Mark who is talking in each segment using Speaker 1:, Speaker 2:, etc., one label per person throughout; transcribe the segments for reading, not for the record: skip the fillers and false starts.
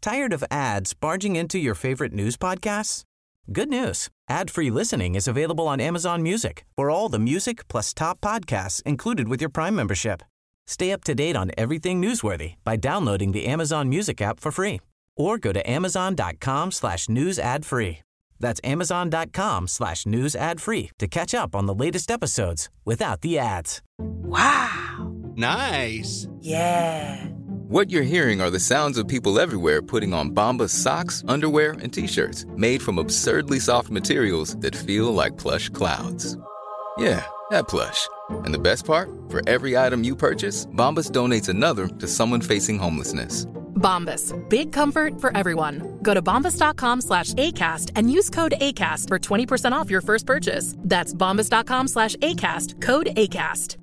Speaker 1: Tired of ads barging into your favorite news podcasts? Good news. Ad-free listening is available on Amazon Music for all the music plus top podcasts included with your Prime membership. Stay up to date on everything newsworthy by downloading the Amazon Music app for free or go to amazon.com/news ad free. That's amazon.com/news ad free to catch up on the latest episodes without the ads.
Speaker 2: Wow.
Speaker 3: Nice.
Speaker 2: Yeah.
Speaker 4: What you're hearing are the sounds of people everywhere putting on Bombas socks, underwear, and T-shirts made from absurdly soft materials that feel like plush clouds. Yeah, that plush. And the best part? For every item you purchase, Bombas donates another to someone facing homelessness.
Speaker 5: Bombas. Big comfort for everyone. Go to bombas.com/ACAST and use code ACAST for 20% off your first purchase. That's bombas.com/ACAST. Code ACAST.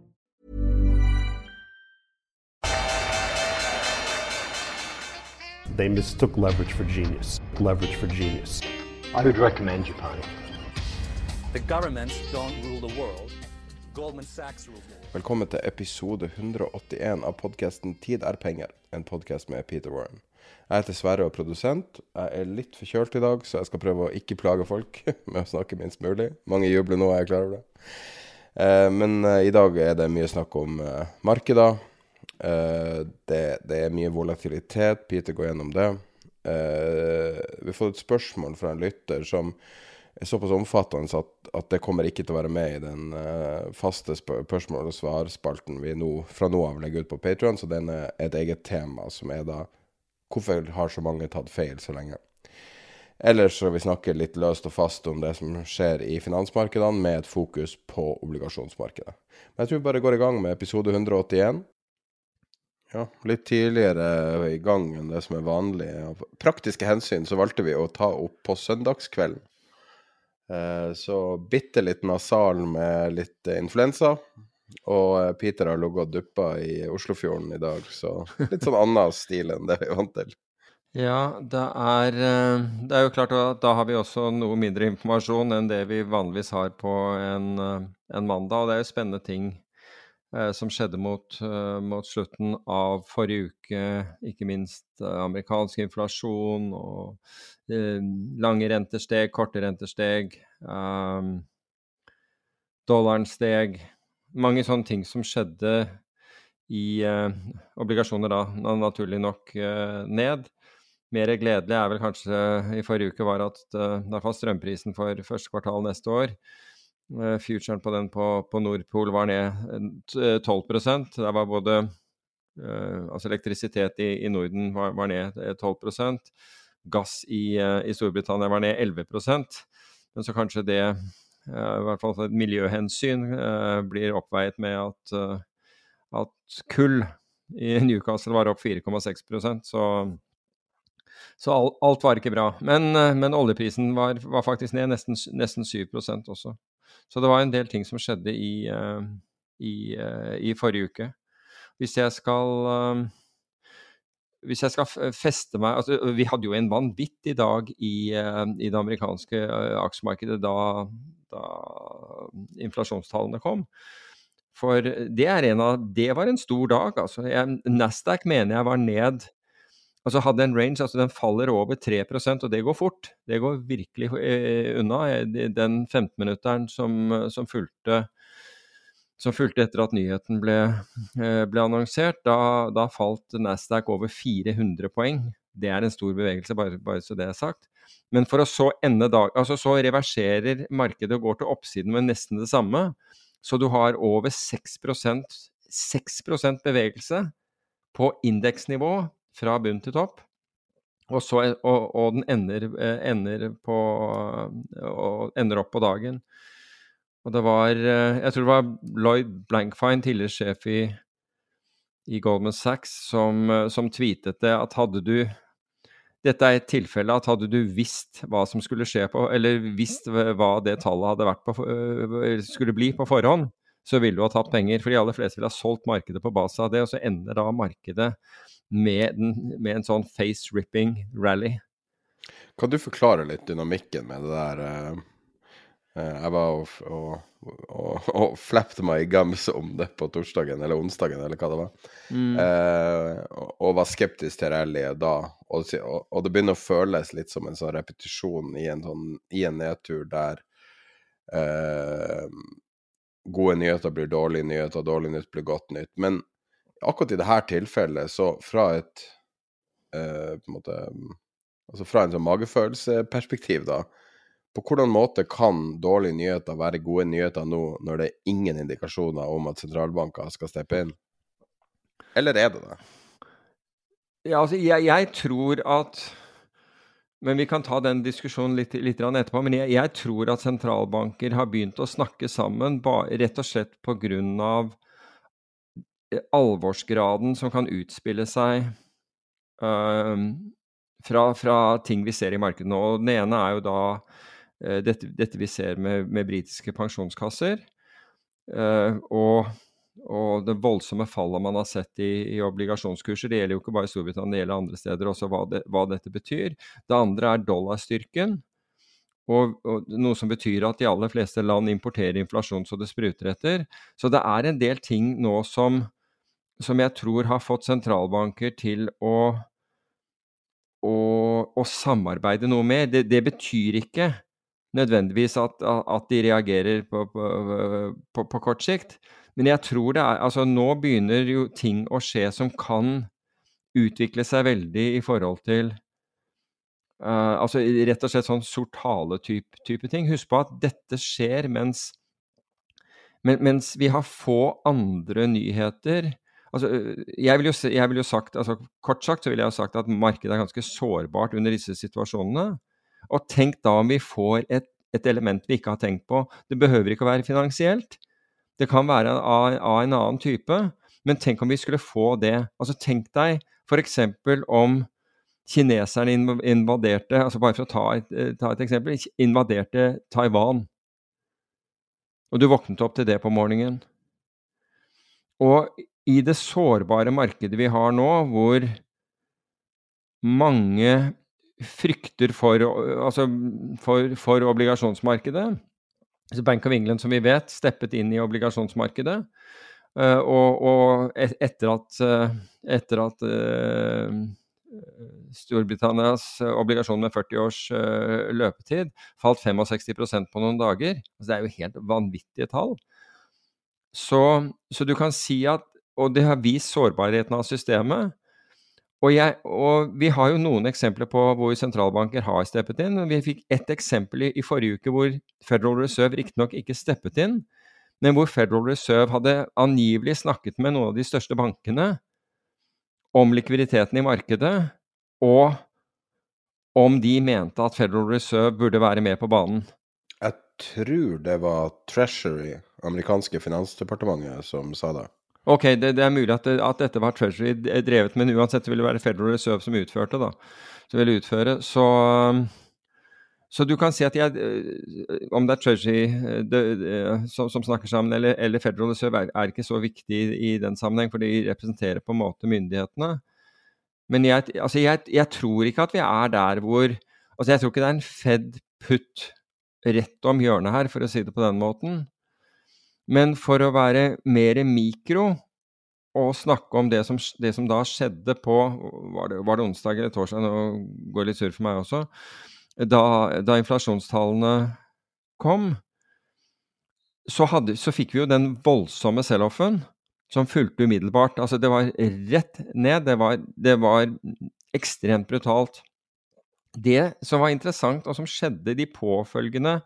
Speaker 6: They mistook leverage for genius. Leverage for genius.
Speaker 7: I would recommend Japan.
Speaker 8: The governments don't rule the world. Goldman Sachs rules the world.
Speaker 9: Velkommen til episode 181 av podcasten Tid er penger, en podcast med Peter Warren. Jeg heter Sverre og produsent. Jeg litt forkjølt I dag, så jeg skal prøve å ikke plage folk med å snakke minst mulig. Mange jubler nå, jeg klarer det. Men I dag det mye snakk om markedet. Det mye volatilitet. Peter går gjennom det. Vi får et spørsmål fra en lytter som såpass omfattende at det kommer ikke til å være med I den faste spørsmål- og svarspalten vi fra nå av legger ut på Patreon, så den et eget tema som da hvorfor har så mange tatt feil så lenge. Ellers så vi snakke litt løst og fast om det som skjer I finansmarkedene med et fokus på obligasjonsmarkedet. Men jeg tror vi bare går I gang med episode 181. Ja, litt tidligere I gang enn det som vanlig. Av praktiske hensyn så valgte vi å ta opp på søndagskvelden. Så bitte litt nasal med litt influensa, og Peter har logget og duppet I Oslofjorden I dag, så litt sånn annen stil enn det vi vant til.
Speaker 10: Ja, det jo klart at da har vi også noe mindre informasjon enn det vi vanligvis har på en mandag, og det jo spennende ting som skjedde mot slutten av forrige uke, ikke minst amerikansk inflasjon og lange rentesteg, korte rentesteg, dollaren steg, mange sånne ting som skjedde I obligasjoner da, naturlig nok ned. Mer gledelig vel kanskje I forrige uke var at I hvert fall strømprisen for første kvartal neste år, futuren på den på Nordpol var ned 12%. Det var både altså elektrisitet I Norden var ned 12%. Gass I Storbritannia var ned 11%. Men så kanskje det I hvert fall et miljøhensyn blir oppveiet med at kull I Newcastle var opp 4,6%. Så alt var ikke bra. Men oljeprisen var faktisk ned nesten 7% også. Så det var en del ting som skjedde I forrige uke. Hvis jeg skal feste meg, altså vi hadde jo en vanvittig dag I det amerikanske aksjemarkedet da inflasjonstallene kom. For det var en stor dag, altså. Nasdaq mener jeg var ned, altså hadde en range, altså den faller over 3%, og det går fort. Det går virkelig unna. Den 15-minutteren som fulgte etter at nyheten ble annonsert, da falt Nasdaq over 400 poeng. Det en stor bevegelse, bare så det sagt. Men for å så så reverserer markedet og går til oppsiden med nesten det samme, så du har over 6% bevegelse på indeksnivå fra bunn til topp, og den ender opp på dagen. Og det var, jeg tror det var Lloyd Blankfein, tidligere sjef I Goldman Sachs, som tweetet det at dette et tilfelle at hadde du visst hva som skulle skje eller visst hva det tallet hadde vært skulle bli på forhånd, så ville du ha tatt penger, for de aller fleste ville ha solgt markedet på basis av det, og så ender da markedet med en sånn face-ripping rally.
Speaker 9: Kan du forklare litt dynamikken med det der Jeg var og flappte meg i gams om det på torsdagen, eller onsdagen, eller hva det var. Og var skeptisk til rallyet da. Og det begynner å føles litt som en sånn repetisjon i en nedtur der gode nyheter blir dårlige nyheter, dårlige nytt blir godt nytt. Men akkurat i dette tilfellet, så fra et på en måte, altså fra en sånn magefølelseperspektiv da, på hvordan måte kan dårlige nyheter være gode nyheter nå, når det er ingen indikasjoner om at sentralbanker skal steppe inn? Eller det det?
Speaker 10: Ja, altså jeg tror at, men vi kan ta den diskusjonen litt etterpå, men jeg tror at sentralbanker har begynt å snakke sammen, rett og slett på grunn av alvorsgraden som kan utspille seg fra ting vi ser i markedet nå. Og den ene jo da dette vi ser med britiske pensjonskasser, og det voldsomme fallet man har sett i obligasjonskurser. Det gjelder jo ikke bare i Storbritannia, det gjelder andre steder også hva dette betyr. Det andre dollarstyrken, og noe som betyr at de aller fleste land importerer inflasjon så det spruter etter. Så det en del ting nå som jeg tror har fått sentralbanker til å samarbeide noe med. Det betyr ikke nødvendigvis at de reagerer på kort sikt. Men jeg tror altså nå begynner jo ting å skje som kan utvikle seg veldig i forhold til altså rett og slett sånn sort-hale-type ting. Husk på at dette skjer mens vi har få andre nyheter. Altså, jeg vil jo sagt, altså kort sagt så vil jeg ha sagt at markedet ganske sårbart under disse situasjonene. Og tenk da om vi får et element vi ikke har tenkt på. Det behøver ikke å være finansielt. Det kan være av en annen type, men tenk om vi skulle få det. Altså tenk deg for eksempel om kineserne invaderte, altså bare for å ta et eksempel, invaderte Taiwan. Og du våknet opp til det på morgenen. Og i det sårbare markedet vi har nå, hvor mange frykter for obligasjonsmarkedet. Så Bank of England, som vi vet, steppet inn i obligasjonsmarkedet, og etter at Storbritannias obligasjon med 40 års løpetid falt 65% på noen dager. Altså det jo helt vanvittige tall. Så du kan si at, og det har vist sårbarheten av systemet, og vi har jo noen eksempler på hvor sentralbanker har steppet inn. Vi fikk et eksempel i forrige uke hvor Federal Reserve riktignok ikke steppet inn, men hvor Federal Reserve hadde angivelig snakket med noen av de største bankene om likviditeten i markedet, og om de mente at Federal Reserve burde være med på banen.
Speaker 9: Jeg tror det var Treasury, amerikanske finansdepartementet, som sa det.
Speaker 10: Ok, det mulig at dette var Treasury drevet, men uansett ville det være Federal Reserve som utførte da, som ville utføre. Så du kan si at om det Treasury som snakker sammen, eller Federal Reserve ikke så viktig i den sammenheng, for de representerer på en måte myndighetene. Men jeg tror ikke at vi der hvor, altså jeg tror ikke det en Fed-putt rett om hjørnet her, for å si det på den måten. Men for å være mer mikro og snakke om det som da skjedde på, var det onsdag eller torsdag, nå går det litt sur for meg også, da inflasjonstallene kom, så fikk vi jo den voldsomme sell-offen som fulgte umiddelbart. Altså det var rett ned, det var ekstremt brutalt. Det som var interessant og som skjedde de påfølgende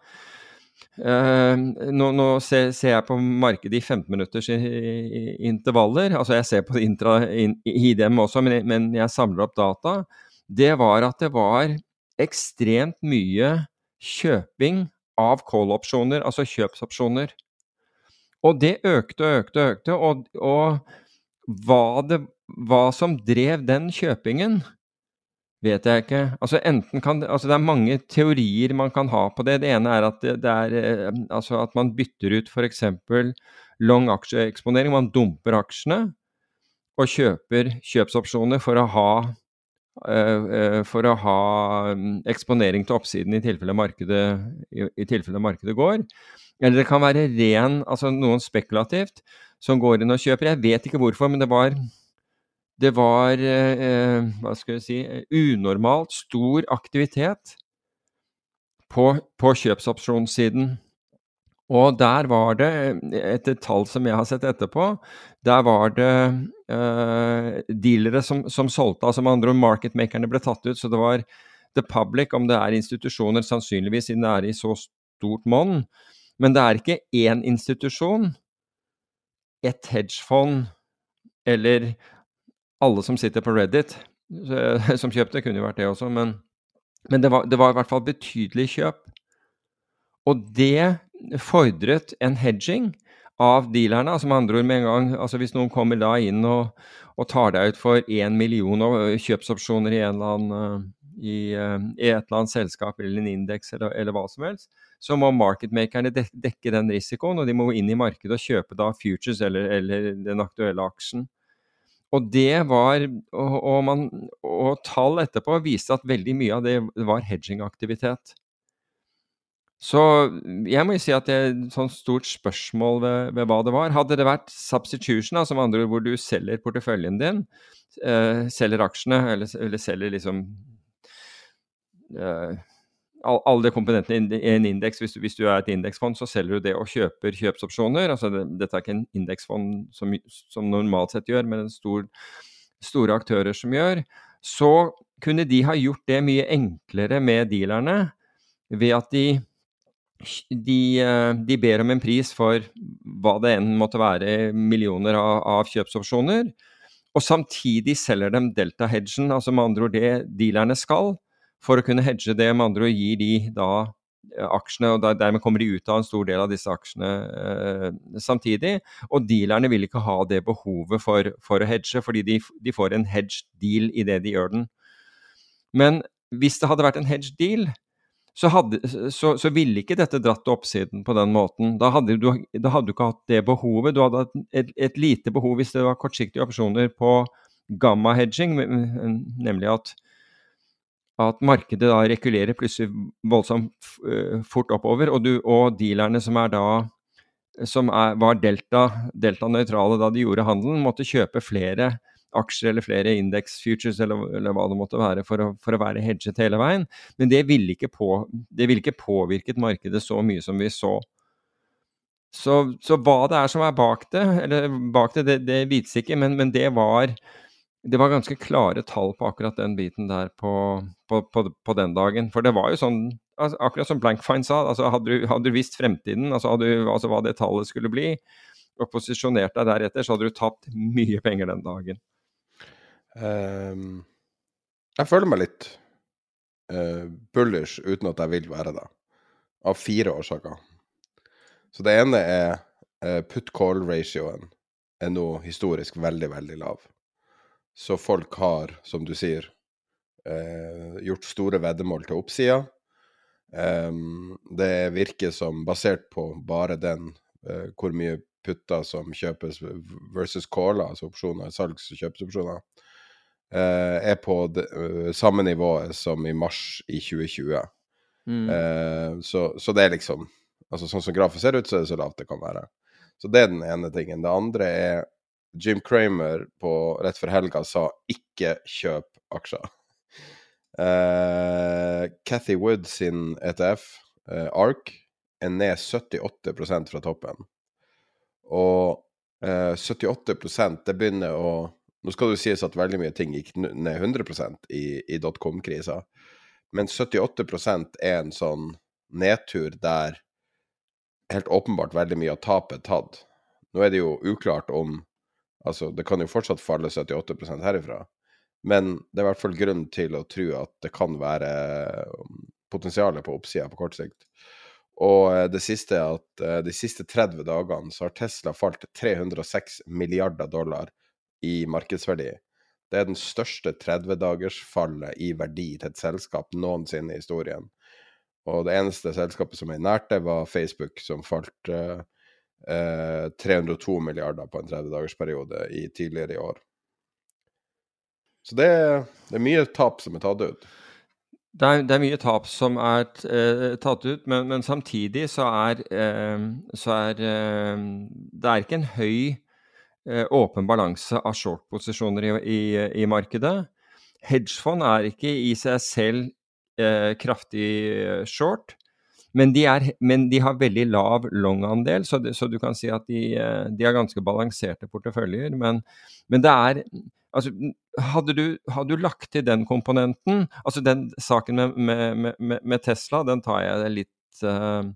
Speaker 10: nå ser jeg på markedet i 15 minutters intervaller, altså jeg ser på i dem også, men jeg samler opp data. Det var at det var ekstremt mye kjøping av call-opsjoner, altså kjøpsopsjoner. Og det økte, og hva som drev den kjøpingen, vet jeg ikke. Altså det mange teorier man kan ha på det. Det ene at altså at man bytter ut for eksempel long aksjeeksponering. Man dumper aksjene og kjøper kjøpsopsjoner for å ha for å ha eksponering til oppsiden i tilfelle markedet går. Eller det kan være altså noen spekulativt som går inn og kjøper. Jeg vet ikke hvorfor, men det var hva skal jeg si, unormalt stor aktivitet på kjøpsopsjonssiden. Og der var det, etter tall som jeg har sett etterpå, der var det dealere som solgte, altså med andre ord marketmakerne ble tatt ut, så det var the public, om det institusjoner sannsynligvis siden det i så stort monn, men det ikke én institusjon, et hedgefond, eller alle som sitter på Reddit, som kjøpte, kunne jo vært det også, men det var i hvert fall betydelig kjøp. Og det fordret en hedging av dealerne, altså med andre ord med en gang, altså hvis noen kommer da inn og tar deg ut for 1 million kjøpsopsjoner i et eller annet selskap eller en indeks eller hva som helst, så må marketmakerne dekke den risikoen, og de må inn i markedet og kjøpe da futures eller den aktuelle aksjen. Og det var, og tall etterpå viste at veldig mye av det var hedging-aktivitet. Så jeg må jo si at det et sånt stort spørsmål ved hva det var. Hadde det vært substitution, altså med andre ord hvor du selger porteføljen din, selger aksjene, eller selger liksom alle de komponentene i en indeks, hvis du et indeksfond, så selger du det og kjøper kjøpsopsjoner. Altså dette ikke en indeksfond som normalt sett gjør, men store aktører som gjør. Så kunne de ha gjort det mye enklere med dealerne ved at de ber om en pris for hva det enn måtte være millioner av kjøpsopsjoner, og samtidig selger dem delta-hedgen, altså med andre ord det dealerne skal, for å kunne hedge det, med andre ord gir de da aksjene, og dermed kommer de ut av en stor del av disse aksjene samtidig, og dealerne vil ikke ha det behovet for å hedge, fordi de får en hedged deal i det de gjør den. Men hvis det hadde vært en hedged deal, så ville ikke dette dratt oppsiden på den måten. Da hadde du ikke hatt det behovet. Du hadde hatt et lite behov hvis det var kortsiktige opsjoner på gamma-hedging, nemlig at markedet da rekulerer plutselig voldsomt fort oppover, og dealerne som var delta-nøytrale da de gjorde handelen, måtte kjøpe flere aksjer eller flere index-futures eller hva det måtte være for å være hedget hele veien. Men det ville ikke påvirket markedet så mye som vi så. Så hva det som bak det vites ikke, men det var ganske klare tall på akkurat den biten der på den dagen. For det var jo sånn, akkurat som Blankfein sa, altså hadde du visst fremtiden, altså hva det tallet skulle bli, og posisjonert deg deretter, så hadde du tapt mye penger den dagen.
Speaker 9: Jeg føler meg litt bullish uten at jeg vil være det, av 4 årsaker. Så det ene put-call-ratioen nå historisk veldig, veldig lav. Så folk har, som du sier, gjort store veddemål til oppsida. Det virker som basert på bare hvor mye putter som kjøpes versus caller, altså opsjoner, salgs- og kjøpsopsjoner, på samme nivå som i mars i 2020. Så det liksom, altså sånn som grafen ser ut, så det så lavt det kan være. Så det den ene tingen. Det andre Jim Cramer rett for helga sa ikke kjøp aksjer. Cathy Wood sin ETF, ARK, ned 78% fra toppen. Og 78%, det begynner nå skal det sies at veldig mye ting gikk ned 100% i dotcom-krisa, men 78% en sånn nedtur der helt åpenbart veldig mye av tapet tatt. Nå det jo uklart om, altså det kan jo fortsatt falle 78% herifra, men det i hvert fall grunn til å tro at det kan være potensialet på oppsida på kort sikt. Og det siste at de siste 30 dagene så har Tesla falt $306 milliarder i markedsverdi. Det den største 30-dagers fallet i verdi til et selskap noensinne i historien. Og det eneste selskapet som nært det var Facebook, som falt 302 milliarder på en 30-dagers periode tidligere i år. Så det er mye tap som tatt ut.
Speaker 10: Det er mye tap som tatt ut, men samtidig så det ikke en høy åpen balanse av short-posisjoner i markedet. Hedgefond ikke i seg selv kraftig short, men de har veldig lav long-andel, så du kan si at de har ganske balanserte porteføljer, men det altså, hadde du lagt til den komponenten, altså den saken med Tesla, den tar jeg litt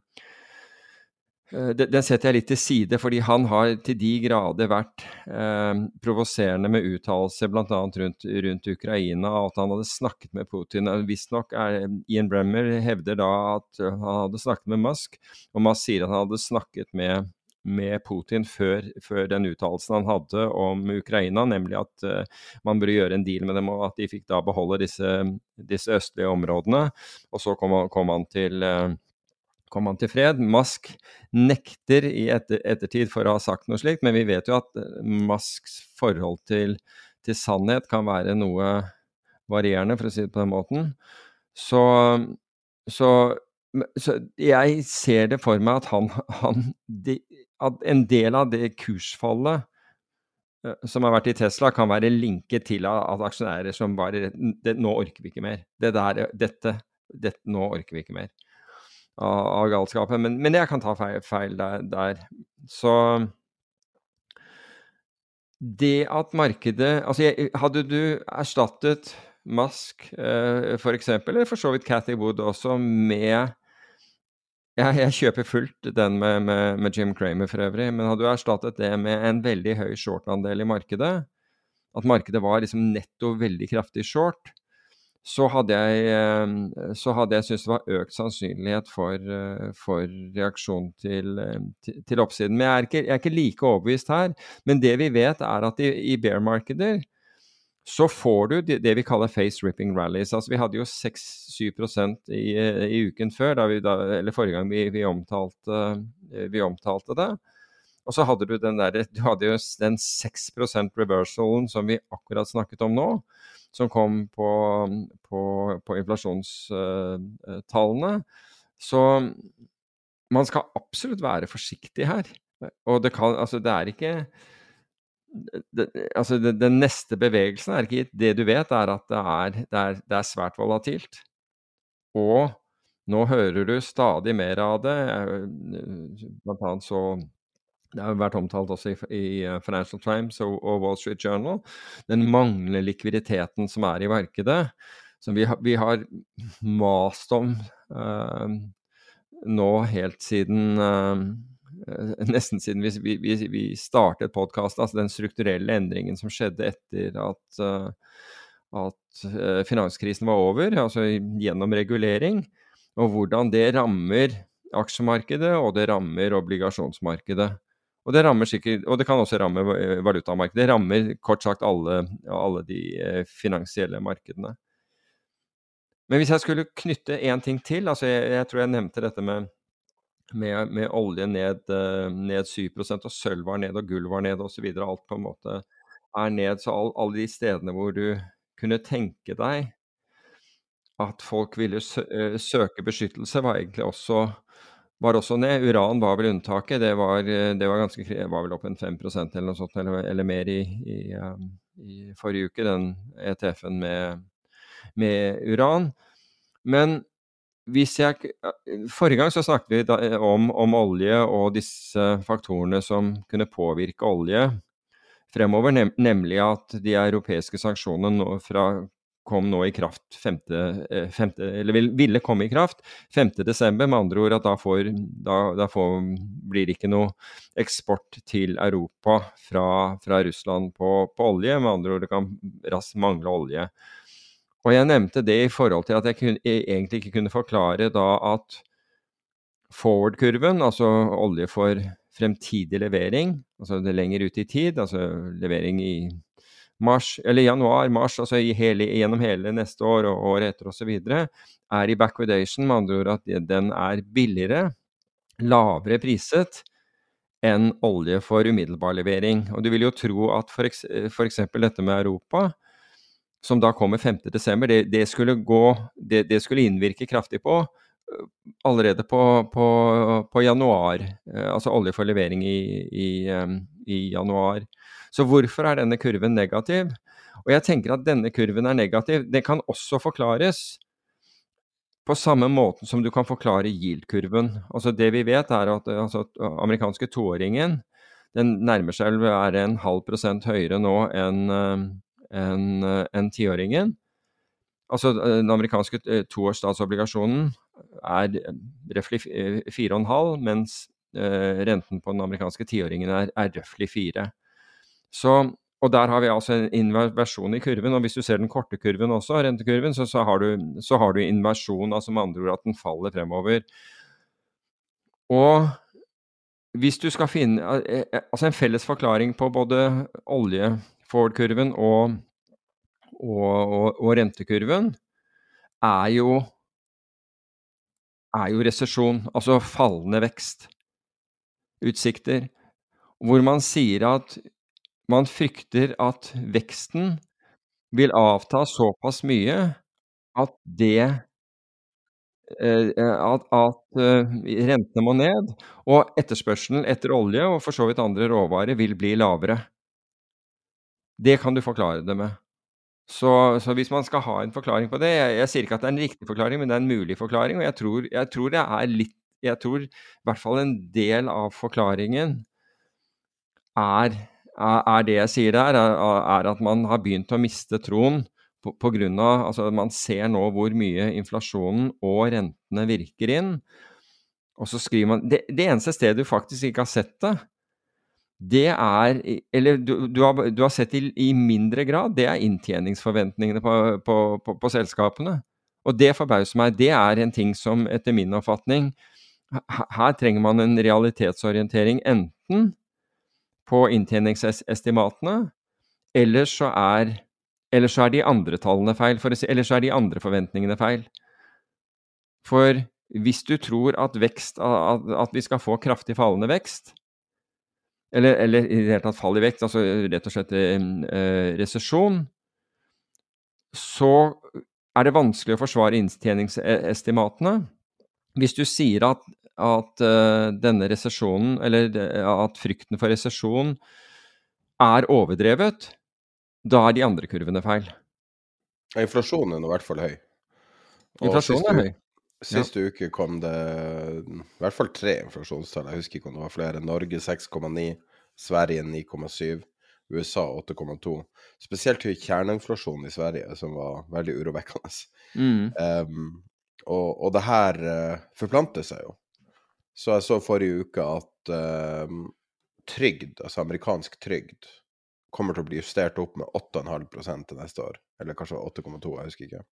Speaker 10: den setter jeg litt til side, fordi han har til de grader vært provoserende med uttalelser, blant annet rundt Ukraina, og at han hadde snakket med Putin. Visst nok Ian Bremmer hevder da at han hadde snakket med Musk, og Musk sier at han hadde snakket med Putin før den uttalelsen han hadde om Ukraina, nemlig at man burde gjøre en deal med dem, og at de fikk da beholde disse østlige områdene, og så kom han til fred. Musk nekter i ettertid for å ha sagt noe slikt, men vi vet jo at Musks forhold til sannhet kan være noe varierende, for å si det på den måten. Så jeg ser det for meg at en del av det kursfallet som har vært i Tesla kan være linket til at aksjonærer som bare, nå orker vi ikke mer. Dette, nå orker vi ikke mer av galskapet, men jeg kan ta feil der. Så det at markedet, altså hadde du erstattet Musk for eksempel, eller for så vidt Cathy Wood også, med jeg kjøper fullt den med Jim Cramer for øvrig, men hadde du erstattet det med en veldig høy short-andel i markedet, at markedet var liksom netto veldig kraftig short, så hadde jeg syntes det var økt sannsynlighet for reaksjon til oppsiden. Men jeg ikke like overbevist her, men det vi vet at i bear-markeder så får du det vi kaller face-ripping rallies. Altså vi hadde jo 6-7% i uken før, eller forrige gang vi omtalte det. Og så hadde du hadde jo den 6% reversalen som vi akkurat snakket om nå, som kom på inflasjonstallene. Så man skal absolutt være forsiktig her. Og ikke den neste bevegelsen ikke det du vet at det svært volatilt. Og nå hører du stadig mer av det, blant annet så det har vært omtalt også i Financial Times og Wall Street Journal, den manglende likviditeten som i markedet, som vi har mast om nå helt siden nesten siden vi startet podcasten, altså den strukturelle endringen som skjedde etter at finanskrisen var over, altså gjennom regulering, og hvordan det rammer aksjemarkedet, og det rammer obligasjonsmarkedet. Og det rammer sikkert, og det kan også ramme valutamarkedet. Det rammer kort sagt alle de finansielle markedene. Men hvis jeg skulle knytte en ting til, altså jeg tror jeg nevnte dette med olje ned 7%, og sølv var ned, og gull var ned, og så videre. Alt på en måte ned, så alle de stedene hvor du kunne tenke deg at folk ville søke beskyttelse, var egentlig også ned. Uran var vel unntaket, det var vel opp en 5% eller noe sånt, eller mer i forrige uke, den ETF-en med uran. Men forrige gang så snakket vi om olje og disse faktorene som kunne påvirke olje fremover, nemlig at de europeiske sanksjonene kom nå i kraft ville komme i kraft 5. desember, med andre ord at da blir det ikke noe eksport til Europa fra Russland på olje, med andre ord det kan raskt mangle olje. Og jeg nevnte det i forhold til at jeg egentlig ikke kunne forklare da at forward-kurven, altså olje for fremtidig levering, altså det lenger ut i tid, altså levering i mars, eller januar, mars, altså gjennom hele neste år og året etter og så videre, i backwardation, med andre ord at den billigere, lavere priset enn olje for umiddelbar levering. Og du vil jo tro at for eksempel dette med Europa, som da kommer 5. desember, det skulle innvirke kraftig på allerede på januar, altså olje for levering i januar. Så hvorfor denne kurven negativ? Og jeg tenker at denne kurven negativ. Det kan også forklares på samme måten som du kan forklare yield-kurven. Altså det vi vet at amerikanske toåringen, den nærmer seg 0,5% høyere nå enn tiåringen. Altså den amerikanske toårs statsobligasjonen røftlig 4,5, mens renten på den amerikanske tiåringen røftlig 4. Og der har vi altså en inversjon i kurven, og hvis du ser den korte kurven også, rentekurven, så har du inversjon, altså med andre ord at den faller fremover. Og hvis du skal finne altså en felles forklaring på både olje-forward-kurven og rentekurven jo resesjon, altså fallende vekstutsikter, hvor man sier at man frykter at veksten vil avta såpass mye at rentene må ned, og etterspørselen etter olje og for så vidt andre råvarer vil bli lavere. Det kan du forklare det med. Så hvis man skal ha en forklaring på det, jeg sier ikke at det en riktig forklaring, men det en mulig forklaring, og jeg tror det jeg tror i hvert fall en del av forklaringen det jeg sier der, at man har begynt å miste troen på grunn av, altså man ser nå hvor mye inflasjonen og rentene virker inn, og så skriver man, det eneste stedet du faktisk ikke har sett det eller du har sett det i mindre grad, det inntjeningsforventningene på selskapene, og det forbauser meg, det en ting som etter min oppfatning, her trenger man en realitetsorientering enten på inntjeningsestimatene, eller så de andre tallene feil, eller så de andre forventningene feil. For hvis du tror at at vi skal få kraftig fallende vekst, eller i det hele tatt fall i vekst, altså rett og slett resesjon, så det vanskelig å forsvare inntjeningsestimatene. Hvis du sier at denne resesjonen, eller at frykten for resesjon overdrevet, da de andre kurvene feil.
Speaker 9: Inflasjonen i hvert fall høy.
Speaker 10: Inflasjonen høy.
Speaker 9: Siste uke kom det i hvert fall 3 inflasjonstall. Jeg husker ikke om det var flere. Norge 6,9, Sverige 9,7, USA 8,2. Spesielt høy kjerneinflasjon i Sverige, som var veldig urovekkende. Og det her forplanter seg jo. Så jeg så forrige uke at trygd, altså amerikansk trygd, kommer til å bli justert opp med 8,5% til neste år. Eller kanskje 8,2, jeg husker ikke.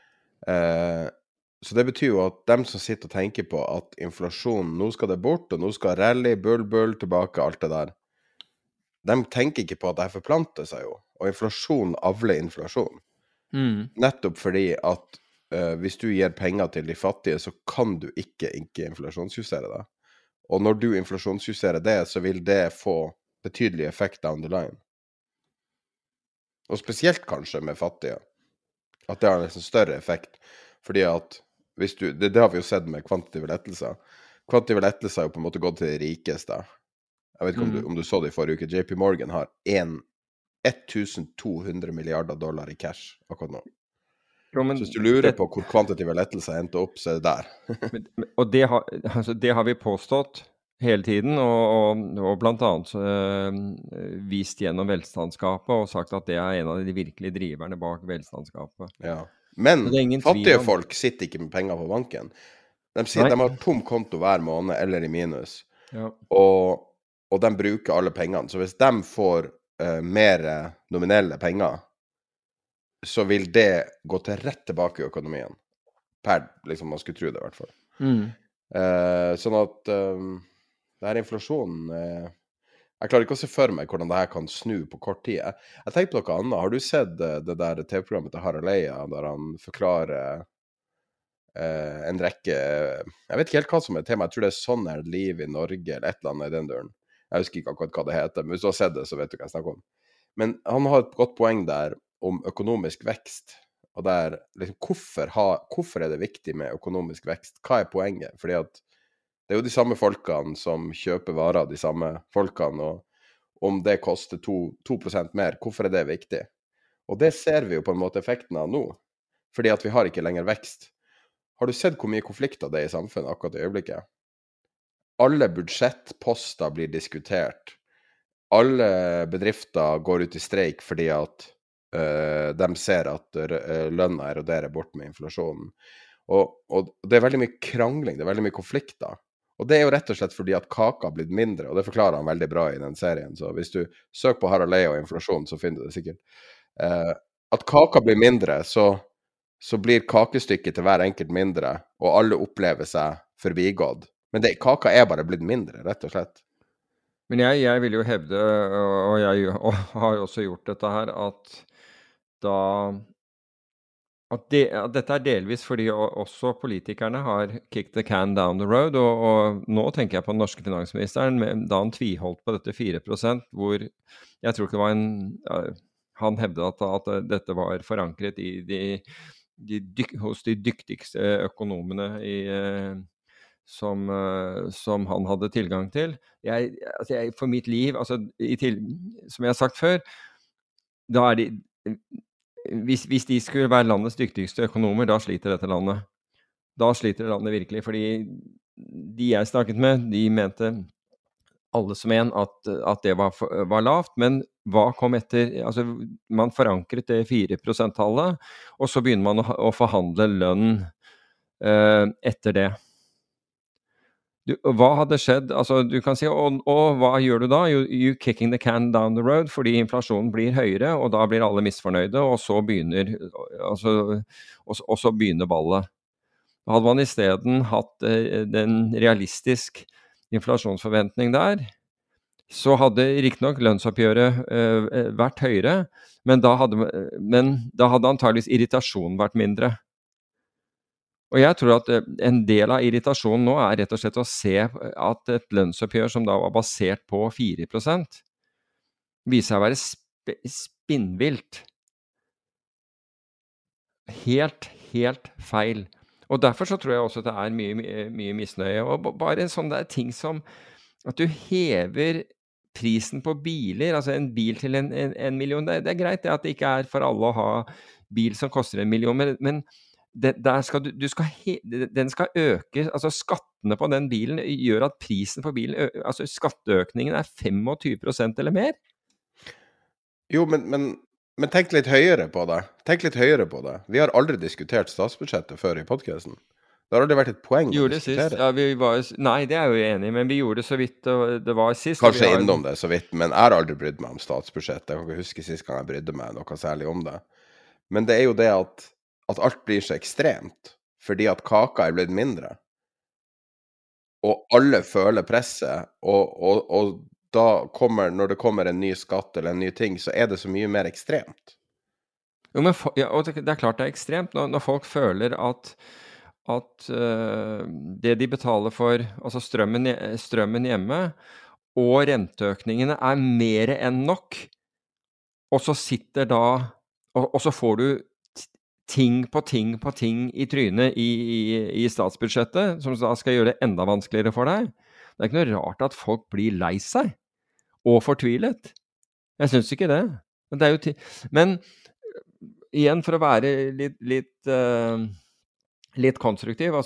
Speaker 9: Så det betyr jo at dem som sitter og tenker på at inflasjon, nå skal det bort, og nå skal rally, bull, tilbake, alt det der. De tenker ikke på at det her forplanter seg jo. Og inflasjon avler inflasjon. Nettopp fordi at hvis du gir penger til de fattige, så kan du ikke inflasjonsjustere det. Og når du inflasjonsjusterer det, så vil det få betydelig effekt down the line. Og spesielt kanskje med fattige. At det har en større effekt. Fordi at hvis du, det har vi jo sett med kvantitative lettelser. Kvantitative lettelser har jo på en måte gått til de rikeste. Jeg vet ikke om du så det i forrige uke. JP Morgan har 1200 milliarder dollar i cash akkurat nå. Jo, så hvis du lurer på hvor kvantitative lettelser endte opp, så det der.
Speaker 10: Og det har vi påstått hele tiden, og blant annet vist gjennom velstandsskapet, og sagt at det en av de virkelige driverne bak velstandsskapet.
Speaker 9: Ja. Men fattige folk sitter ikke med penger på banken. De sier de har tom konto hver måned, eller i minus.
Speaker 10: Ja.
Speaker 9: Og de bruker alle pengene. Så hvis de får mer nominelle penger, så vil det gå til rett tilbake i økonomien. Liksom man skulle tro det i hvert fall. Sånn at det her inflasjonen, jeg klarer ikke å se for meg hvordan det her kan snu på kort tid. Jeg tenkte på noe annet. Har du sett det der TV-programmet til Harald Eia, der han forklarer en rekke, jeg vet ikke helt hva som tema, jeg tror det sånn liv i Norge, eller et eller annet i den døren. Jeg husker ikke akkurat hva det heter, men hvis du har sett det, så vet du hva jeg snakker om. Men han har et godt poeng der, om økonomisk vekst, og der, liksom, hvorfor det viktig med økonomisk vekst? Hva poenget? Fordi at det jo de samme folkene som kjøper varer, de samme folkene, og om det koster 2% mer, hvorfor det viktig? Og det ser vi jo på en måte effekten av nå, fordi at vi har ikke lenger vekst. Har du sett hvor mye konflikter det i samfunnet akkurat i øyeblikket? Alle budsjettposter blir diskutert. Alle bedrifter går ut i streik fordi at de ser at lønna eroderer bort med inflasjonen. Og det veldig mye krangling, det veldig mye konflikter. Og det jo rett og slett fordi at kaka har blitt mindre, og det forklarer han veldig bra i den serien. Så hvis du søker på Harald Eia og inflasjon, så finner du det sikkert. At kaka blir mindre, så blir kakestykket til hver enkelt mindre, og alle opplever seg forbigått. Men kaka bare blitt mindre, rett og slett.
Speaker 10: Men jeg vil jo hevde, og jeg har også gjort dette her, at dette delvis fordi også politikerne har kicked the can down the road, og nå tenker jeg på den norske finansministeren, da han tviholdt på dette 4%, hvor jeg tror ikke det var han hevdet at dette var forankret hos de dyktigste økonomene som han hadde tilgang til. For mitt liv, som jeg har sagt før, da de hvis de skulle være landets dyktigste økonomer, da sliter dette landet. Da sliter landet virkelig, fordi de jeg snakket med, de mente alle som en at det var lavt, men hva kom etter? Man forankret det 4%-tallet, og så begynner man å forhandle lønn etter det. Hva hadde skjedd? Du kan si, og hva gjør du da? You kicking the can down the road, fordi inflasjonen blir høyere, og da blir alle misfornøyde, og så begynner ballet. Hadde man i stedet hatt en realistisk inflasjonsforventning der, så hadde riktignok lønnsoppgjøret vært høyere, men da hadde antageligvis irritasjonen vært mindre. Og jeg tror at en del av irritasjonen nå rett og slett å se at et lønnsoppgjør som da var basert på 4%, viser seg å være spinnvilt. Helt feil. Og derfor så tror jeg også at det mye misnøye. Og bare en sånn der ting som at du hever prisen på biler, en bil til en million, det greit det at det ikke for alle å ha bil som koster 1 million, men den skal øke, skattene på den bilen gjør at prisen på bilen, skatteøkningen 25% eller mer.
Speaker 9: Jo, men tenk litt høyere på det. Vi har aldri diskutert statsbudsjettet før i podcasten. Det har aldri vært et poeng å diskutere.
Speaker 10: Nei, det jo enig, men vi gjorde det så vidt det var sist.
Speaker 9: Kanskje innom det så vidt, men jeg har aldri brydd meg om statsbudsjettet. Jeg kan ikke huske sist gang jeg brydde meg noe særlig om det. Men det jo det at alt blir så ekstremt, fordi at kaka blitt mindre. Og alle føler presset, og da når det kommer en ny skatt eller en ny ting, så det så mye mer ekstremt.
Speaker 10: Jo, men og det klart det ekstremt når folk føler at det de betaler for, strømmen hjemme, og renteøkningene mer enn nok, og så sitter da, og så får du ting på ting i trynet i statsbudsjettet, som da skal gjøre det enda vanskeligere for deg. Det ikke noe rart at folk blir lei seg og fortvilet. Jeg synes ikke det. Men det jo men igjen, for å være litt konstruktiv,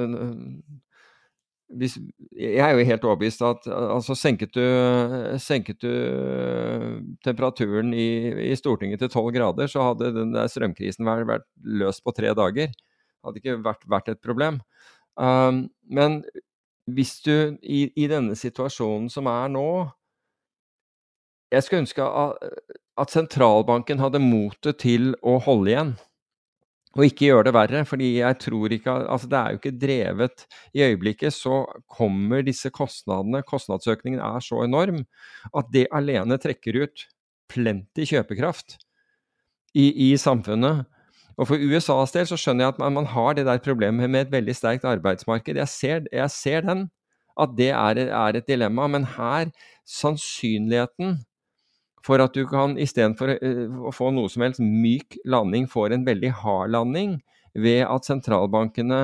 Speaker 10: jeg jo helt overbevist at senket du temperaturen i Stortinget til 12 grader, så hadde den der strømkrisen vært løst på 3 dager. Det hadde ikke vært et problem. Men hvis du i denne situasjonen som nå, jeg skulle ønske at sentralbanken hadde motet til å holde igjen, og ikke gjøre det verre, fordi jeg tror ikke, det jo ikke drevet i øyeblikket, så kommer disse kostnadsøkningen så enorm, at det alene trekker ut plenty kjøpekraft i samfunnet. Og for USAs del så skjønner jeg at man har det der problemet med et veldig sterkt arbeidsmarked. Jeg ser den, at det et dilemma, men her sannsynligheten for at du kan, i stedet for å få noe som helst myk landing, får en veldig hard landing ved at sentralbankene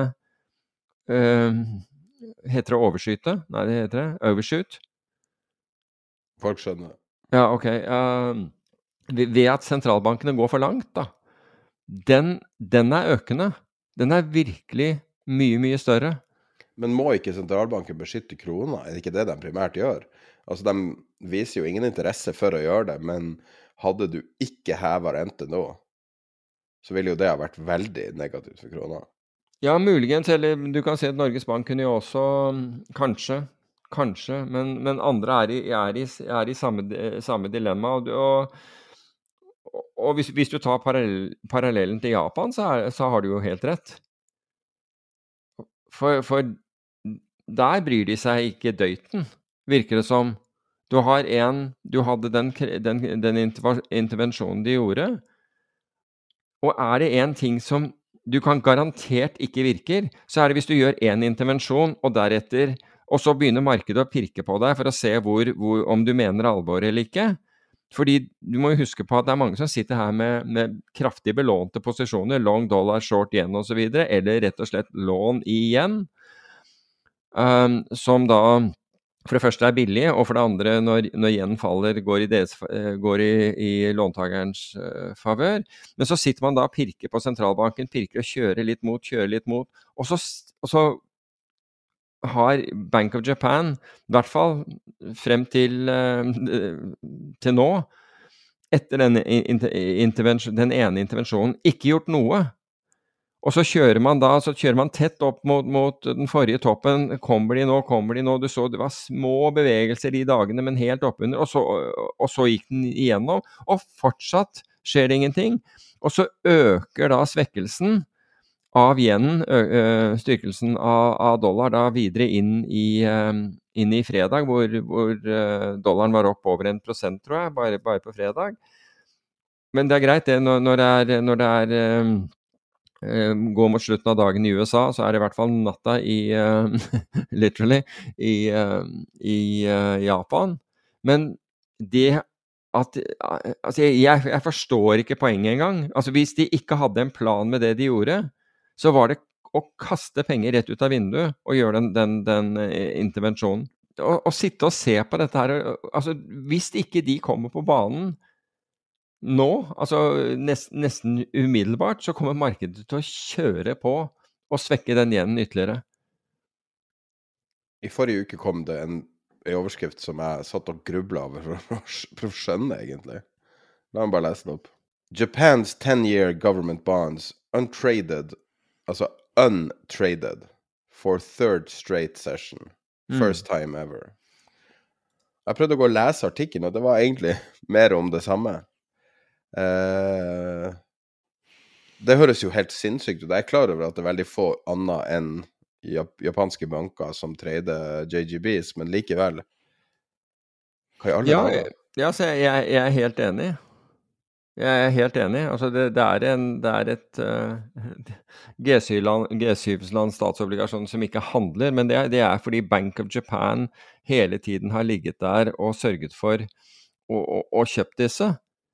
Speaker 10: heter det overskyte? Nei, det heter det overshoot.
Speaker 9: Folk skjønner.
Speaker 10: Ja, ok. Ved at sentralbankene går for langt, da. Den økende. Den virkelig mye, mye større.
Speaker 9: Men må ikke sentralbanken beskytte krona? Det ikke det de primært gjør? Altså, de viser jo ingen interesse for å gjøre det, men hadde du ikke hevet rente nå, så ville jo det ha vært veldig negativt for krona.
Speaker 10: Ja, muligens, eller du kan si at Norges Bank kunne jo også, kanskje, men andre er i samme dilemma, og hvis du tar parallellen til Japan, så har du jo helt rett. For der bryr de seg ikke døyten, virker det som. Du hadde den intervensjonen de gjorde, og det en ting som du kan garantert ikke virker, så det hvis du gjør en intervensjon, og deretter, og så begynner markedet å pirke på deg for å se om du mener alvor eller ikke. Fordi du må jo huske på at det mange som sitter her med kraftig belånte posisjoner, long dollar, short yen og så videre, eller rett og slett lån i yen, som da for det første billig, og for det andre når yen faller, går i låntagerens favør. Men så sitter man da og pirker på sentralbanken, pirker og kjører litt mot, og så har Bank of Japan, i hvert fall frem til nå, etter den ene intervensjonen, ikke gjort noe. Og så kjører man tett opp mot den forrige toppen. Kommer de nå? Du så det var små bevegelser de dagene, men helt oppunder, og så gikk den igjennom, og fortsatt skjer det ingenting. Og så øker da svekkelsen av yenen, styrkelsen av dollar, da videre inn i fredag, hvor dollaren var opp over 1%, tror jeg, bare på fredag. Men det greit, det, når det går mot slutten av dagen i USA, så det i hvert fall natta literally, i Japan. Men det altså jeg forstår ikke poenget engang. Altså hvis de ikke hadde en plan med det de gjorde, så var det å kaste penger rett ut av vinduet og gjøre den intervensjonen. Å sitte og se på dette her, altså hvis ikke de kommer på banen nå, altså nesten umiddelbart, så kommer markedet til å kjøre på og svekke den igjen ytterligere.
Speaker 9: I forrige uke kom det en overskrift som jeg satt og grublet over for å skjønne egentlig. La meg bare lese den opp. Japan's 10-year government bonds untraded for third straight session. First time ever. Jeg prøvde å gå og lese artikkelen, og det var egentlig mer om det samme. Det høres jo helt sinnssykt ut. Jeg klar over at det veldig få annet enn japanske banker som trader JGBs, men likevel. Hva i alle dager?
Speaker 10: Ja, så jeg helt enig. Jeg helt enig. Altså det et G7-land statsobligasjon som ikke handler, men det fordi Bank of Japan hele tiden har ligget der og sørget for å kjøpe disse.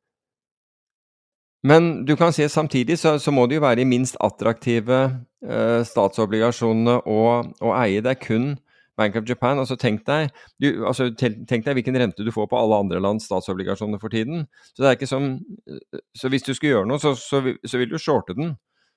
Speaker 10: Men du kan si samtidig så må det jo være de minst attraktive statsobligasjonene å eie. Det kun Bank of Japan, altså tenk deg hvilken rente du får på alle andre lands statsobligasjoner for tiden. Så det ikke som, så hvis du skulle gjøre noe, så vil du shorte den.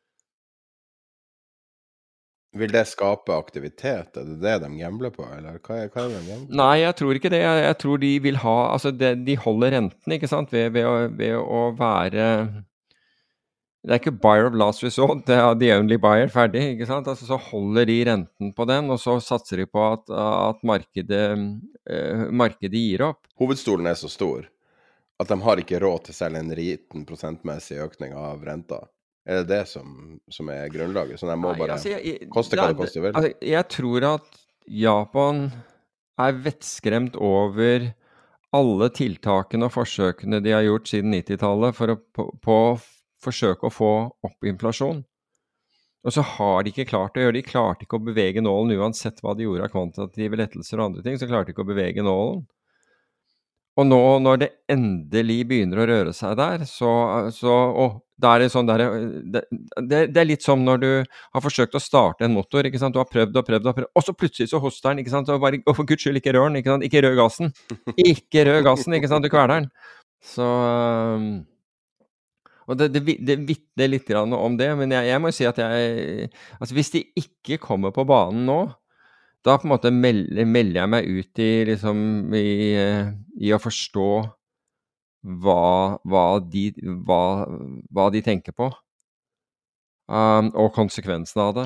Speaker 9: Vil det skape aktivitet? Det de gambler på, eller hva de gambler?
Speaker 10: Nei, jeg tror ikke det. Jeg tror de vil ha, altså de holder renten, ikke sant, ved å være... Det ikke buyer of last resort, det the only buyer, ferdig, ikke sant? Altså, så holder de renten på den, og så satser de på at markedet gir opp.
Speaker 9: Hovedstolen så stor at de har ikke råd til selv en liten prosentmessig økning av renta. Det det som grunnlaget? Så de må bare koste hva det koster vel?
Speaker 10: Altså, jeg tror at Japan vettskremt over alle tiltakene og forsøkene de har gjort siden 90-tallet for å forsøke å få opp inflasjon. Og så har de ikke klart å gjøre det. De klarte ikke å bevege nålen, uansett hva de gjorde av kvantitative lettelser og andre ting, så klarte de ikke å bevege nålen. Og nå når det endelig begynner å røre seg der, da det sånn der, det litt som når du har forsøkt å starte en motor, ikke sant? Du har prøvd, og så plutselig så hoster den, ikke sant? Og for Guds skyld, ikke rør den, ikke sant? Ikke rør gassen, ikke sant? Du kveler den. Så, og det vitner litt grann om det, men jeg må si at altså hvis de ikke kommer på banen nå, da på en måte melder jeg meg ut i å forstå hva de tenker på, og konsekvensen av det.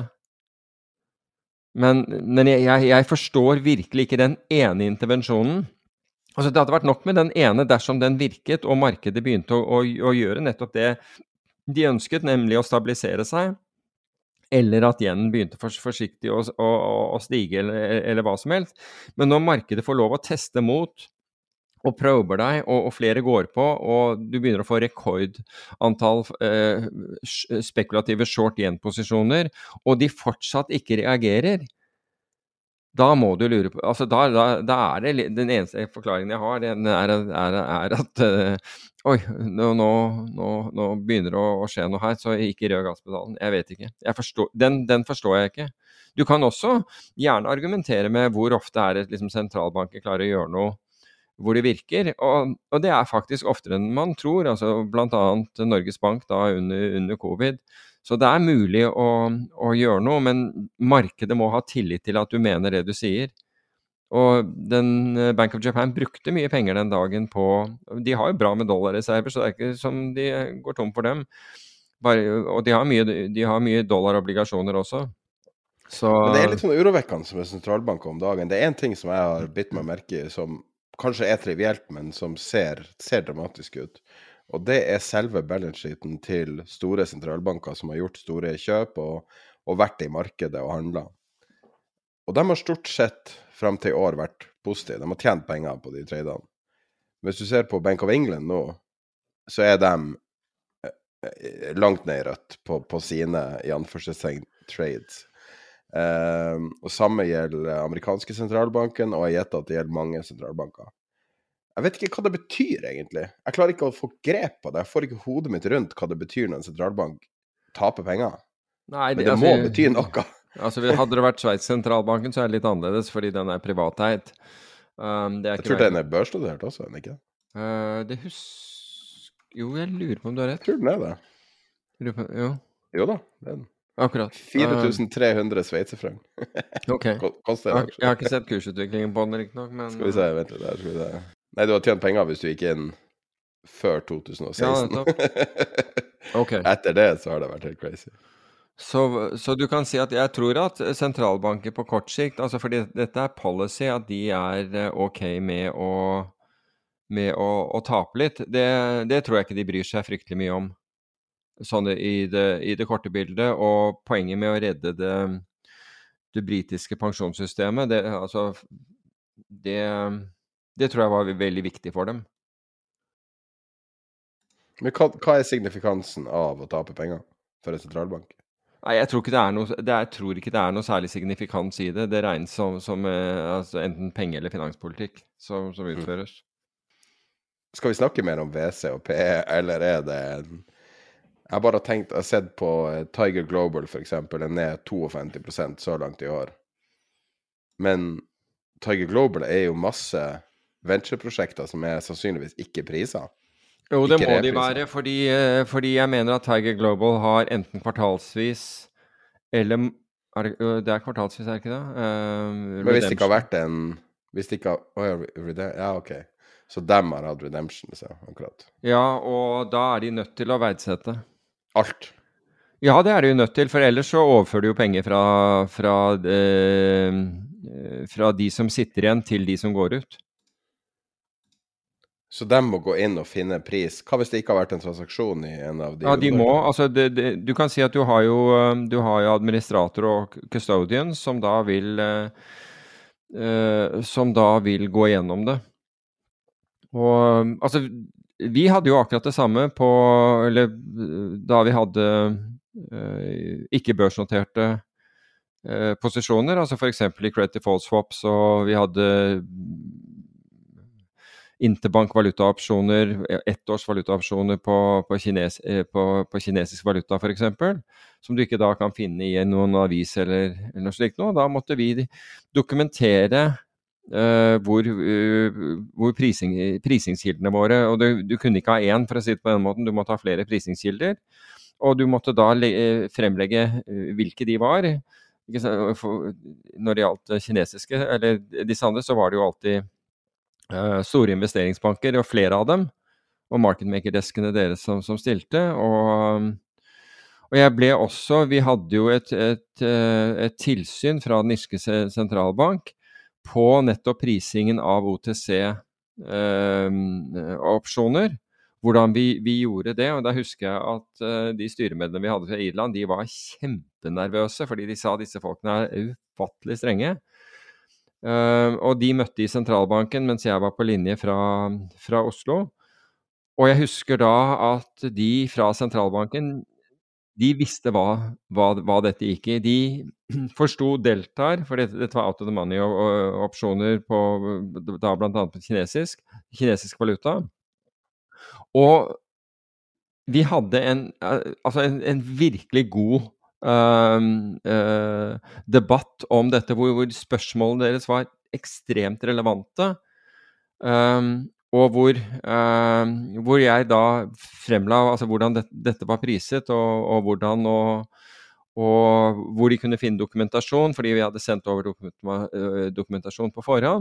Speaker 10: Men jeg forstår virkelig ikke den ene intervensjonen. Altså det hadde vært nok med den ene dersom den virket, og markedet begynte å gjøre nettopp det de ønsket, nemlig å stabilisere seg, eller at yenen begynte forsiktig å stige, eller hva som helst. Men når markedet får lov å teste mot, og prober deg, og flere går på, og du begynner å få rekordantall spekulative short-yen-posisjoner, og de fortsatt ikke reagerer, da må du lure på, altså da det den eneste forklaringen jeg har, er at oi, nå begynner det å skje noe her, så ikke rør gasspedalen. Jeg vet ikke. Den forstår jeg ikke. Du kan også gjerne argumentere med hvor ofte liksom sentralbanken klarer å gjøre noe hvor det virker, og det faktisk oftere enn man tror, altså blant annet Norges Bank da under covid. Så det mulig å gjøre noe, men markedet må ha tillit til at du mener det du sier. Og Bank of Japan brukte mye penger den dagen på, de har jo bra med dollarreserver, så det ikke som de går tom for dem. Og de har mye dollarobligasjoner også. Så... Men det litt sånn urovekkende som sentralbank om dagen. Det en ting som jeg har bitt meg merke i, som kanskje trivielt, men som ser dramatisk ut. Og det selve balance sheeten til store sentralbanker som har gjort store kjøp og vært i markedet og handlet. Og de har stort sett frem til i år vært positive. De har tjent penger på de tradene. Hvis du ser på Bank of England nå, så de langt ned i rødt på sine i anførselstegn trades. Og samme gjelder amerikanske sentralbanken, og jeg gjetter at det gjelder mange sentralbanker. Jeg vet ikke hva det betyr egentlig. Jeg klarer ikke å få grep på det. Jeg får ikke hodet mitt rundt hva det betyr når en sentralbank taper penger. Nei,
Speaker 9: men det må bety noe.
Speaker 10: Altså, hadde det vært Sveits sentralbanken, så det litt annerledes, fordi den privateid.
Speaker 9: Jeg tror den børsnotert også, ikke?
Speaker 10: Jo, jeg lurer på om du har rett.
Speaker 9: Jeg tror den det. Jo da, den.
Speaker 10: Akkurat.
Speaker 9: 4300 sveitserfranc.
Speaker 10: Ok. Jeg har ikke sett kursutviklingen på den riktig nok, men...
Speaker 9: Skal vi se, vent litt der, skal vi se. Nei, du har tjent penger hvis du gikk inn før 2016.
Speaker 10: Ja, okay.
Speaker 9: Etter det så har det vært helt crazy.
Speaker 10: Så du kan si at jeg tror at sentralbanker på kort sikt, altså fordi dette policy, at de ok med å tape litt, det tror jeg ikke de bryr seg fryktelig mye om. Sånn i det korte bildet, og poenget med å redde det britiske pensjonssystemet, det tror jeg var veldig viktig for dem.
Speaker 9: Men hva signifikansen av å tape penger for en sentralbank?
Speaker 10: Nei, jeg tror ikke det noe særlig signifikans i det. Det regnes som altså enten penge- eller finanspolitikk som utføres.
Speaker 9: Skal vi snakke mer om VC og PE, eller det Jeg har bare tenkt, jeg har sett på Tiger Global for eksempel, ned 52% så langt i år. Men Tiger Global jo masse ventureprosjekter som sannsynligvis ikke priser.
Speaker 10: Jo, det må de være, fordi jeg mener at Tiger Global har enten kvartalsvis, eller det kvartalsvis, ikke det?
Speaker 9: Men hvis det ikke har vært hvis det ikke ja, ok. Så dem har hatt redemption, så akkurat.
Speaker 10: Ja, og da de nødt til å verdsette.
Speaker 9: Alt.
Speaker 10: Ja, det de jo nødt til, for ellers så overfører de jo penger fra de som sitter igjen til de som går ut.
Speaker 9: Så de må gå inn og finne pris. Hva hvis det ikke har vært en transaksjon i en av de?
Speaker 10: Ja, de må. Altså, du kan si at du har jo administrator og custodian som da vil gå gjennom det. Og altså, vi hadde jo akkurat det samme da vi hadde ikke børsnoterte posisjoner, altså for eksempel i Credit Default Swaps, og vi hadde interbank valutaopsjoner, ettårs valutaopsjoner på kinesisk valuta for eksempel, som du ikke da kan finne i noen avis eller noe slikt noe. Da måtte vi dokumentere hvor prisingskildene våre, og du kunne ikke ha en for å si det på den måten, du måtte ha flere prisingskilder, og du måtte da fremlegge hvilke de var. Når det gjaldt kinesiske, eller disse andre, så var det jo alltid store investeringsbanker, og flere av dem, og marketmaker-deskene deres som stilte, og jeg ble også, vi hadde jo et tilsyn fra den irske sentralbank på nettopp prisingen av OTC-opsjoner, hvordan vi gjorde det, og da husker jeg at de styremedlemmene vi hadde fra Irland, de var kjempenervøse, fordi de sa at disse folkene ufattelig strenge. Og de møtte i sentralbanken mens jeg var på linje fra Oslo. Og jeg husker da at de fra sentralbanken, de visste hva dette gikk i. De forstod deltaer, for dette var out of the money og opsjoner på, da blant annet på kinesisk valuta. Og vi hadde en virkelig god debatt om dette, hvor spørsmålene deres var ekstremt relevante, og hvor jeg da fremla hvordan dette var priset, og hvordan, og hvor de kunne finne dokumentasjon, fordi vi hadde sendt over dokumentasjon på forhånd.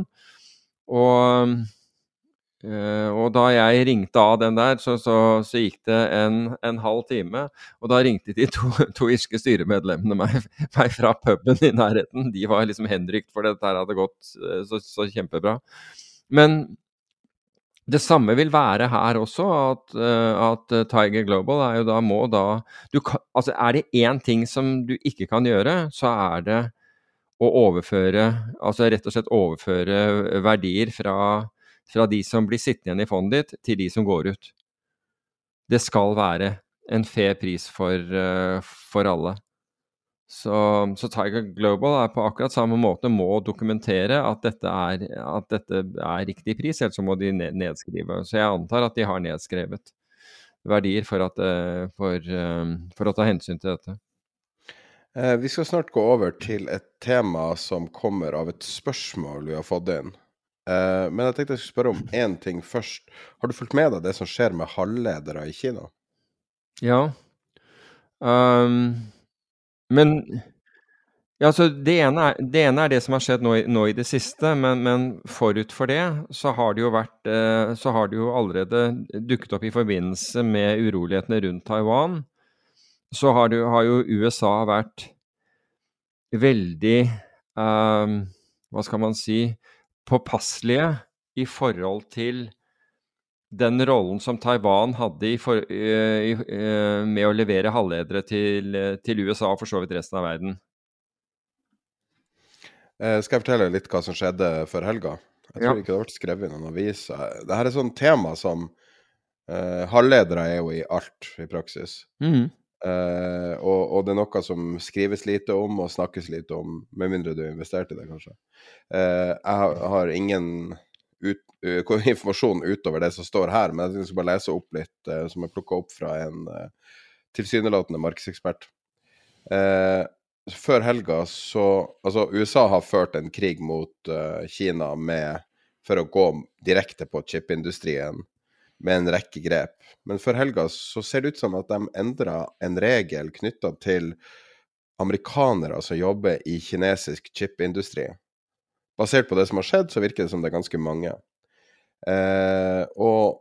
Speaker 10: Og da jeg ringte av den der, så gikk det en halv time, og da ringte de to irske styremedlemmene meg fra puben i nærheten. De var liksom henrykt, for dette her hadde gått så kjempebra. Men det samme vil være her også, at Tiger Global er jo er det en ting som du ikke kan gjøre, så er det å overføre, rett og slett overføre verdier fra de som blir sittende igjen i fondet ditt, til de som går ut. Det skal være en fair pris for alle. Så Tiger Global på akkurat samme måte må dokumentere at dette er riktig pris, ellers så må de nedskrive. Så jeg antar at de har nedskrevet verdier for å ta hensyn til dette.
Speaker 9: Vi skal snart gå over til et tema som kommer av et spørsmål vi har fått inn. Men jeg tenkte jeg skulle spørre om en ting først. Har du fulgt med deg det som skjer med halvledere i Kina?
Speaker 10: Ja. Men ja, så det ene er det som har skjedd nå i det siste, men forut for det så har det jo allerede dukket opp i forbindelse med urolighetene rundt Taiwan. Så har jo USA vært veldig, hva skal man si, påpasselige i forhold til den rollen som Taiwan hadde med å levere halvledere til USA og for så vidt resten av verden.
Speaker 9: Skal jeg fortelle litt hva som skjedde før helga? Jeg tror ikke det har vært skrevet i noen aviser. Dette er et sånt tema som halvledere er jo i alt i praksis. Og det er noe som skrives lite om og snakkes lite om, med mindre du har investert i det kanskje. Jeg har ingen informasjon utover det som står her, men jeg skal bare lese opp litt som jeg plukket opp fra en tilsynelatende markedsekspert. Før helga USA har ført en krig mot Kina for å gå direkte på chipindustrien med en rekke grep. Men før helga så ser det ut som at de endret en regel knyttet til amerikanere som jobber i kinesisk chipindustri. Basert på det som har skjedd, så virker det som det er ganske mange. Og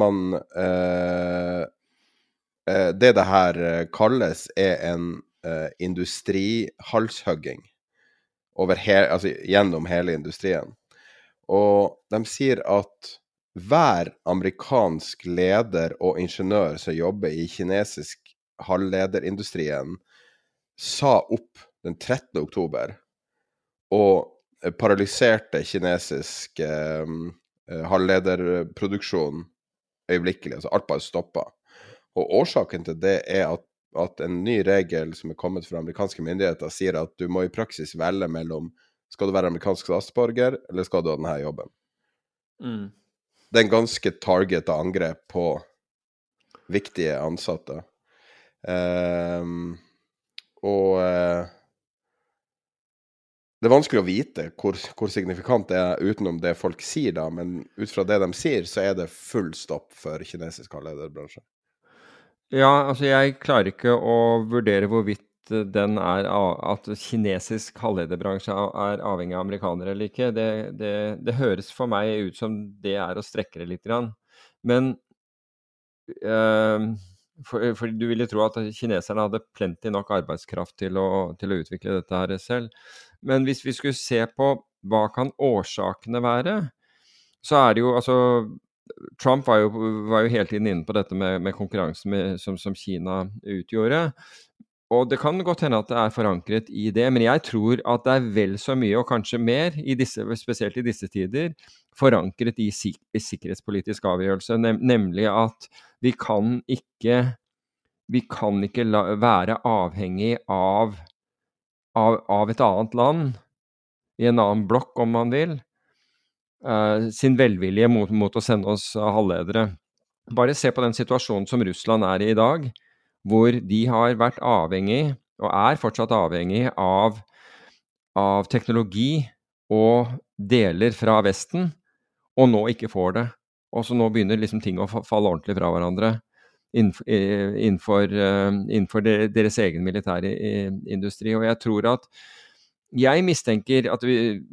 Speaker 9: det her kalles en industrihalshugging gjennom hele industrien. Og de sier at hver amerikansk leder og ingeniør som jobber i kinesisk halvlederindustrien sa opp den 13. oktober og paralyserte kinesisk halvlederproduksjon øyeblikkelig, alt bare stoppet. Og årsaken til det er at en ny regel som er kommet fra amerikanske myndigheter sier at du må i praksis velge mellom skal du være amerikansk statsborger, eller skal du ha denne jobben. det en ganske targetet angrep på viktige ansatte. Det vanskelig å vite hvor signifikant det utenom det folk sier da, men ut fra det de sier, så det full stopp for kinesisk halvlederbransje.
Speaker 10: Ja, altså jeg klarer ikke å vurdere hvorvidt at kinesisk halvlederbransje avhengig av amerikanere eller ikke. Det høres for meg ut som det å strekke det litt grann. Men for du ville tro at kineserne hadde plenty nok arbeidskraft til å utvikle dette her selv. Men hvis vi skulle se på hva kan årsakene være, så det jo, altså Trump var jo hele tiden inne på dette med konkurransen som Kina utgjorde. Og det kan godt hende at det forankret i det, men jeg tror at det vel så mye, og kanskje mer, spesielt i disse tider, forankret i sikkerhetspolitisk avgjørelse, nemlig at vi kan ikke være avhengig av et annet land, i en annen blokk om man vil, sin velvilje mot å sende oss halvledere. Bare se på den situasjonen som Russland i dag, hvor de har vært avhengig, og fortsatt avhengig av teknologi og deler fra Vesten, og nå ikke får det. Og så nå begynner liksom ting å falle ordentlig fra hverandre innenfor deres egen militære industri. Og jeg mistenker at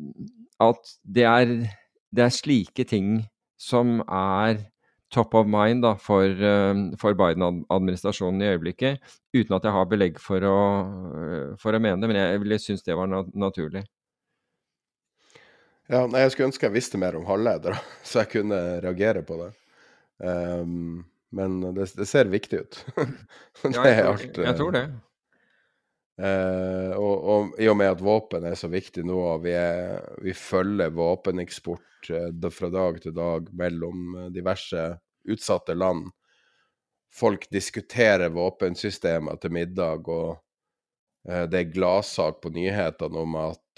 Speaker 10: det slike ting som top of mind da, for Biden-administrasjonen i øyeblikket, uten at jeg har belegg for å mene det, men jeg synes det var naturlig.
Speaker 9: Ja, jeg skulle ønske jeg visste mer om halvledere, så jeg kunne reagere på det. Men det ser viktig ut.
Speaker 10: Jeg tror det.
Speaker 9: Og i og med at våpen så viktig nå, og vi følger våpeneksport fra dag til dag mellom diverse utsatte land. Folk diskuterer våpensystemer til middag, og det gladsak på nyhetene om at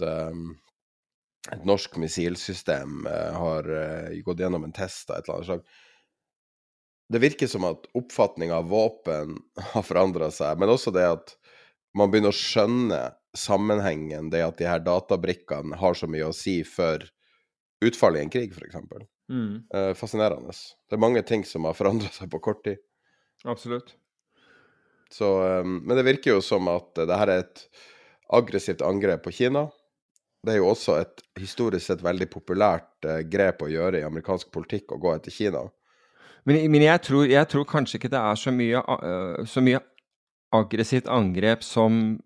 Speaker 9: et norsk missilsystem har gått gjennom en test av et eller annet slag. Det virker som at oppfatningen av våpen har forandret seg, men også det at man begynner å skjønne sammenhengen, det at de her databrikkene har så mye å si for utfallet i en krig, for eksempel. Fascinerende. Det mange ting som har forandret seg på kort tid.
Speaker 10: Absolutt.
Speaker 9: Så, men det virker jo som at det her et aggressivt angrep på Kina. Det jo også et historisk sett veldig populært grep å gjøre i amerikansk politikk, å gå etter Kina.
Speaker 10: Men jeg tror kanskje ikke det så mye aggressivt angrep som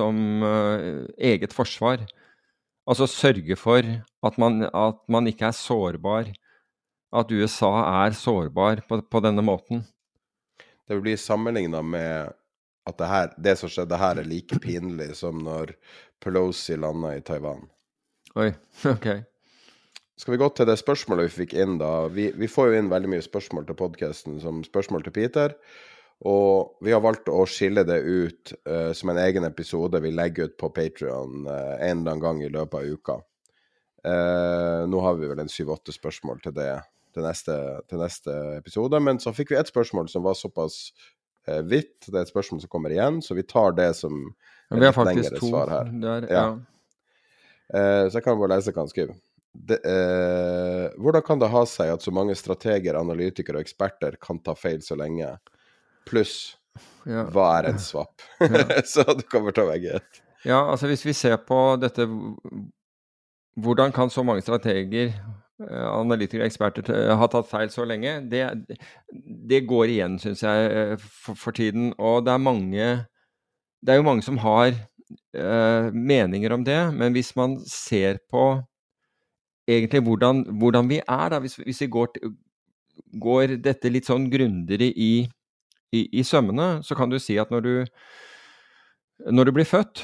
Speaker 10: eget forsvar. Altså sørge for at man ikke sårbar, at USA sårbar på denne måten.
Speaker 9: Det vil bli sammenlignet med at det som skjedde her like pinlig som når Pelosi landet i Taiwan.
Speaker 10: Oi, ok.
Speaker 9: Skal vi gå til det spørsmålet vi fikk inn da? Vi får jo inn veldig mye spørsmål til podcasten som spørsmål til Peter, og vi har valgt å skille det ut som en egen episode vi legger ut på Patreon en eller annen gang i løpet av uka. Nå har vi vel en 7-8 spørsmål til det til neste episode, men så fikk vi et spørsmål som var såpass vidt. Det et spørsmål som kommer igjen, så vi tar det som litt lengre svar her. Ja. Så jeg kan bare lese hva han skriver. Hvordan kan det ha seg at så mange strateger, analytikere og eksperter kan ta feil så lenge? Pluss, hva en swap? Så du kommer til å være et.
Speaker 10: Ja, altså hvis vi ser på dette, hvordan kan så mange strateger, analytikere og eksperter ha tatt feil så lenge? Det går igjen, synes jeg, for tiden. Og det er jo mange som har meninger om det, men hvis man ser på egentlig hvordan vi da, hvis vi går dette litt sånn grundigere i sømmene, så kan du si at når du blir født,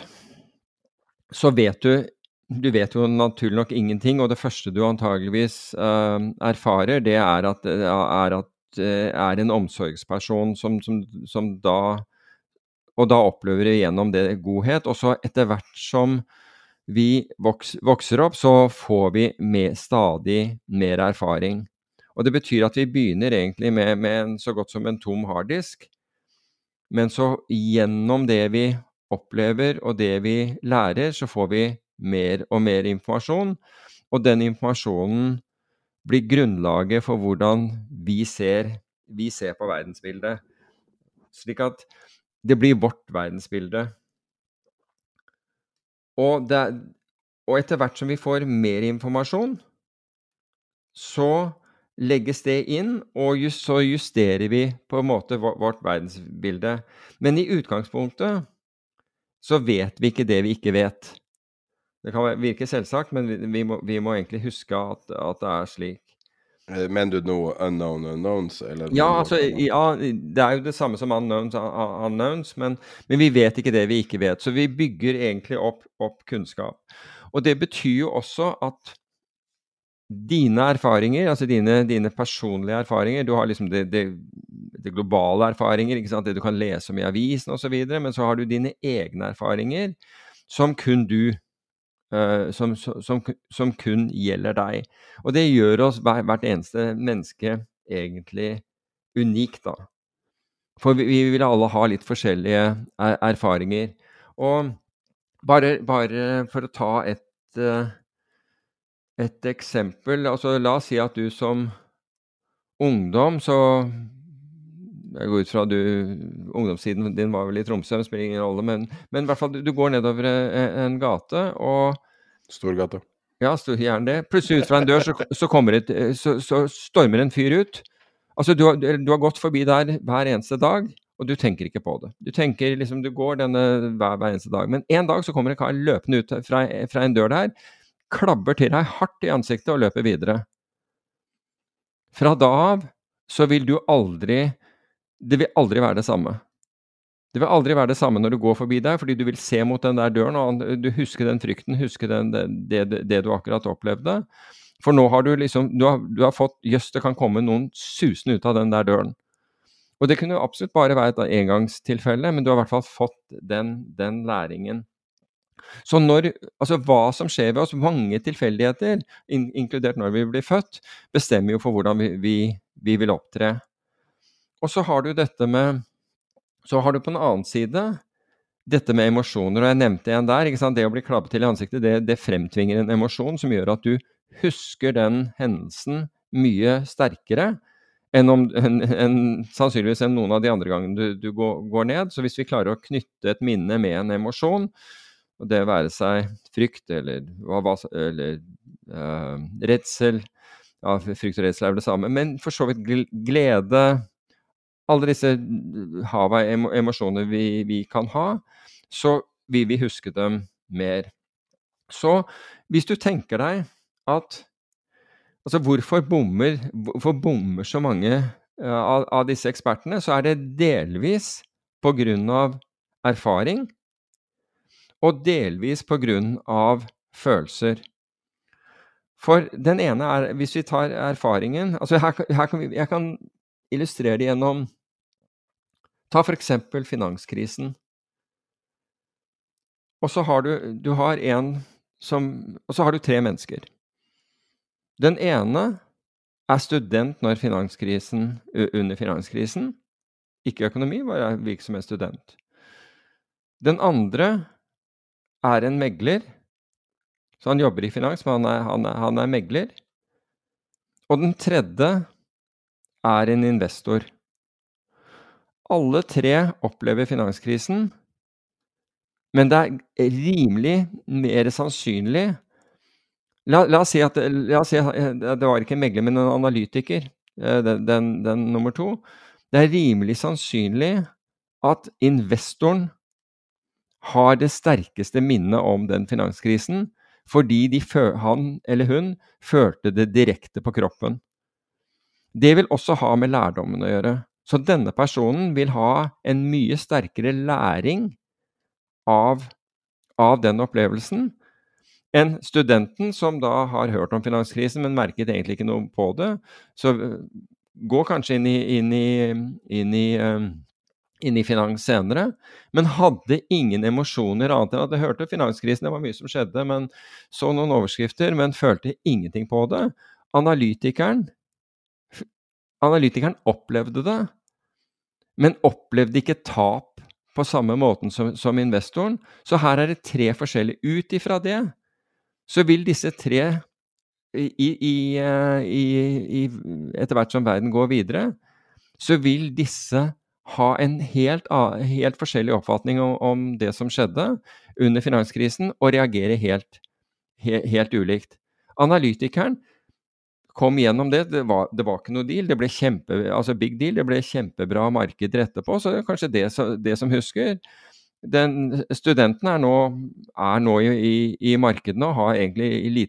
Speaker 10: så vet du vet jo naturlig nok ingenting, og det første du antageligvis erfarer, det at en omsorgsperson som da, og da opplever vi gjennom det godhet, og så etter hvert som vi vokser opp, så får vi stadig mer erfaring. Og det betyr at vi begynner egentlig med en, så godt som en tom harddisk, men så gjennom det vi opplever og det vi lærer, så får vi mer og mer informasjon, og den informasjonen blir grunnlaget for hvordan vi ser på verdensbildet, slik at det blir vårt verdensbilde. Og etter hvert som vi får mer informasjon, så legges det inn, og så justerer vi på en måte vårt verdensbilde. Men i utgangspunktet så vet vi ikke det vi ikke vet. Det kan virke selvsagt, men vi må egentlig huske at det slik.
Speaker 9: Mener du noe unknown unknowns? Eller
Speaker 10: ja, altså, det jo det samme som unknowns, men vi vet ikke det vi ikke vet. Så vi bygger egentlig opp kunnskap. Og det betyr jo også at dine erfaringer, altså dine personlige erfaringer, du har liksom det globale erfaringer, ikke sant? Det du kan lese om i avisen og så videre, men så har du dine egne erfaringer som kun du som kun gjelder deg. Og det gjør oss hvert eneste menneske egentlig unikt da. For vi vil alle ha litt forskjellige erfaringer. Og bare for å ta et eksempel, altså la oss si at du som ungdom, så jeg går ut fra ungdomstiden din var vel i Tromsø, det spiller ingen rolle, men i hvert fall du går nedover en gate, og
Speaker 9: Storgata.
Speaker 10: Ja, gjerne det. Plutselig ut fra en dør så stormer en fyr ut. Altså du har gått forbi der hver eneste dag, og du tenker ikke på det. Du tenker liksom, du går denne hver eneste dag, men en dag så kommer en kar løpende ut fra en dør der, klabber til deg hardt i ansiktet og løper videre. Fra da av så vil det vil aldri være det samme. Det vil aldri være det samme når du går forbi der, fordi du vil se mot den der døren, og du husker den frykten, husker det du akkurat opplevde. For nå har du liksom, du har fått, det kan komme noen susende ut av den der døren. Og det kunne absolutt bare være et engangstilfelle, men du har i hvert fall fått den læringen. Så hva som skjer ved oss, mange tilfeldigheter, inkludert når vi blir født, bestemmer jo for hvordan vi vil opptre. Og så har du så har du på en annen side dette med emosjoner, og jeg nevnte en der, ikke sant? Det å bli klabbet til i ansiktet, det fremtvinger en emosjon som gjør at du husker den hendelsen mye sterkere enn sannsynligvis enn noen av de andre gangene du går ned. Så hvis vi klarer å knytte et minne med en emosjon, og det være seg frykt eller redsel, ja, frykt og redsel det samme, men for så vidt glede, alle disse hav av emosjoner vi kan ha, så vil vi huske dem mer. Så hvis du tenker deg at altså hvorfor bommer så mange av disse ekspertene, så det delvis på grunn av erfaring, og delvis på grunn av følelser. For den ene hvis vi tar erfaringen, altså jeg kan illustrere det gjennom, ta for eksempel finanskrisen. Og så har du har og så har du 3 mennesker. Den ene student under finanskrisen, ikke økonomi, bare virksomhetsstudent. Den andre en megler, så han jobber i finans, men han megler. Og den tredje en investor. Alle 3 opplever finanskrisen, men det rimelig mer sannsynlig. La oss si at det var ikke en megler, men en analytiker, den nummer 2. Det rimelig sannsynlig at investoren har det sterkeste minnet om den finanskrisen, fordi han eller hun følte det direkte på kroppen. Det vil også ha med lærdommen å gjøre. Så denne personen vil ha en mye sterkere læring av den opplevelsen enn studenten som da har hørt om finanskrisen, men merket egentlig ikke noe på det. Så gå kanskje inn i finans senere, men hadde ingen emosjoner annet enn at jeg hørte finanskrisen, det var mye som skjedde, men så noen overskrifter, men følte ingenting på det. Analytikeren analytikeren opplevde det, men opplevde ikke tap på samme måten som investoren. Så her det 3 forskjellige. Ut ifra det, så vil disse 3, etter hvert som verden går videre, så vil disse ha en helt forskjellig oppfatning om det som skjedde under finanskrisen, og reagere helt ulikt. Analytikeren kom gjennom det, det var ikke noe deal, det ble big deal, det ble kjempebra markeder etterpå, så det kanskje det som husker. Studenten er nå i markedene og har egentlig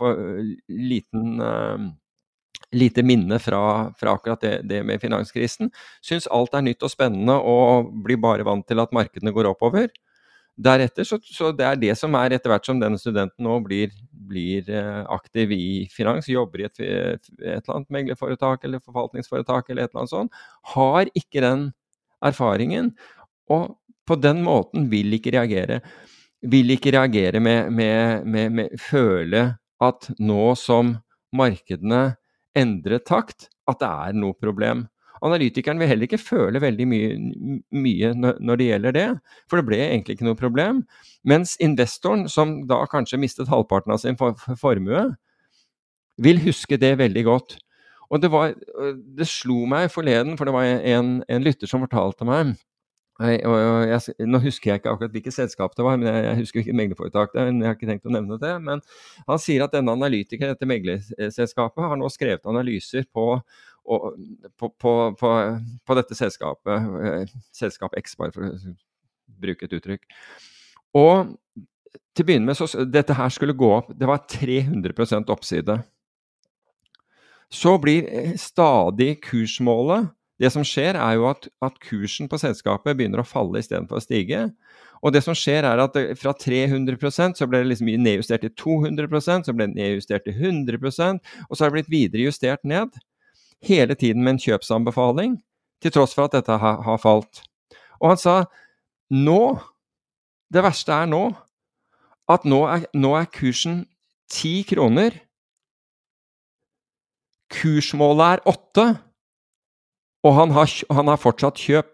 Speaker 10: lite minne fra akkurat det med finanskrisen. Syns alt nytt og spennende og blir bare vant til at markedene går oppover. Deretter, så det det som etter hvert som denne studenten nå blir aktiv i finans, jobber i et eller annet meglerforetak eller forvaltningsforetak eller et eller annet sånt, har ikke den erfaringen, og på den måten vil ikke reagere med føle at nå som markedene endrer takt, at det noe problem. Analytikeren vil heller ikke føle veldig mye når det gjelder det, for det ble egentlig ikke noe problem. Mens investoren, som da kanskje mistet halvparten av sin formue, vil huske det veldig godt. Og det slo meg forleden, for det var en lytter som fortalte meg, nå husker jeg ikke akkurat hvilket selskap det var, men jeg husker ikke meglerforetak det, men jeg har ikke tenkt å nevne det, men han sier at denne analytikeren etter meglerselskapet har nå skrevet analyser på dette selskapet, selskap X, bare for å bruke et uttrykk. Og til å begynne med, så dette her skulle gå opp, det var 300% oppside. Så blir stadig kursmålet, det som skjer jo at kursen på selskapet begynner å falle I stedet for å stige, og det som skjer at fra 300% så ble det liksom nedjustert til 200%, så ble det nedjustert til 100%, og så har det blitt videre justert ned, hele tiden med en kjøpsanbefaling, til tross for at dette har falt. Og han sa, det verste nå, at nå kursen 10 kroner, kursmålet 8, og han har fortsatt kjøp.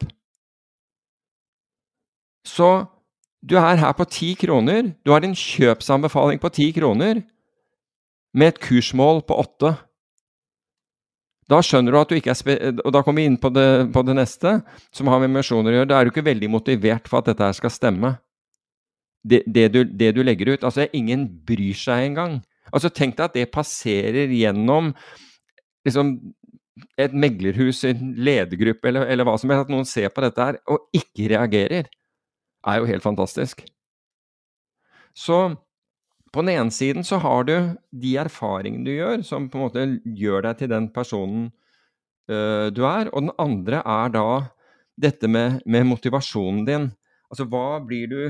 Speaker 10: Så du her på 10 kroner, du har en kjøpsanbefaling på 10 kroner, med et kursmål på 8. Da skjønner du at du ikke og da kommer vi inn på det neste, som har med emisjoner å gjøre. Da du ikke veldig motivert for at dette skal stemme. Det du legger ut, altså ingen bryr seg engang. Altså tenk deg at det passerer gjennom liksom et meglerhus, en ledergruppe, eller hva som at noen ser på dette her, og ikke reagerer, jo helt fantastisk. Så på den ene siden så har du de erfaringene du gjør, som på en måte gjør deg til den personen du og den andre da dette med motivasjonen din. Altså hva blir du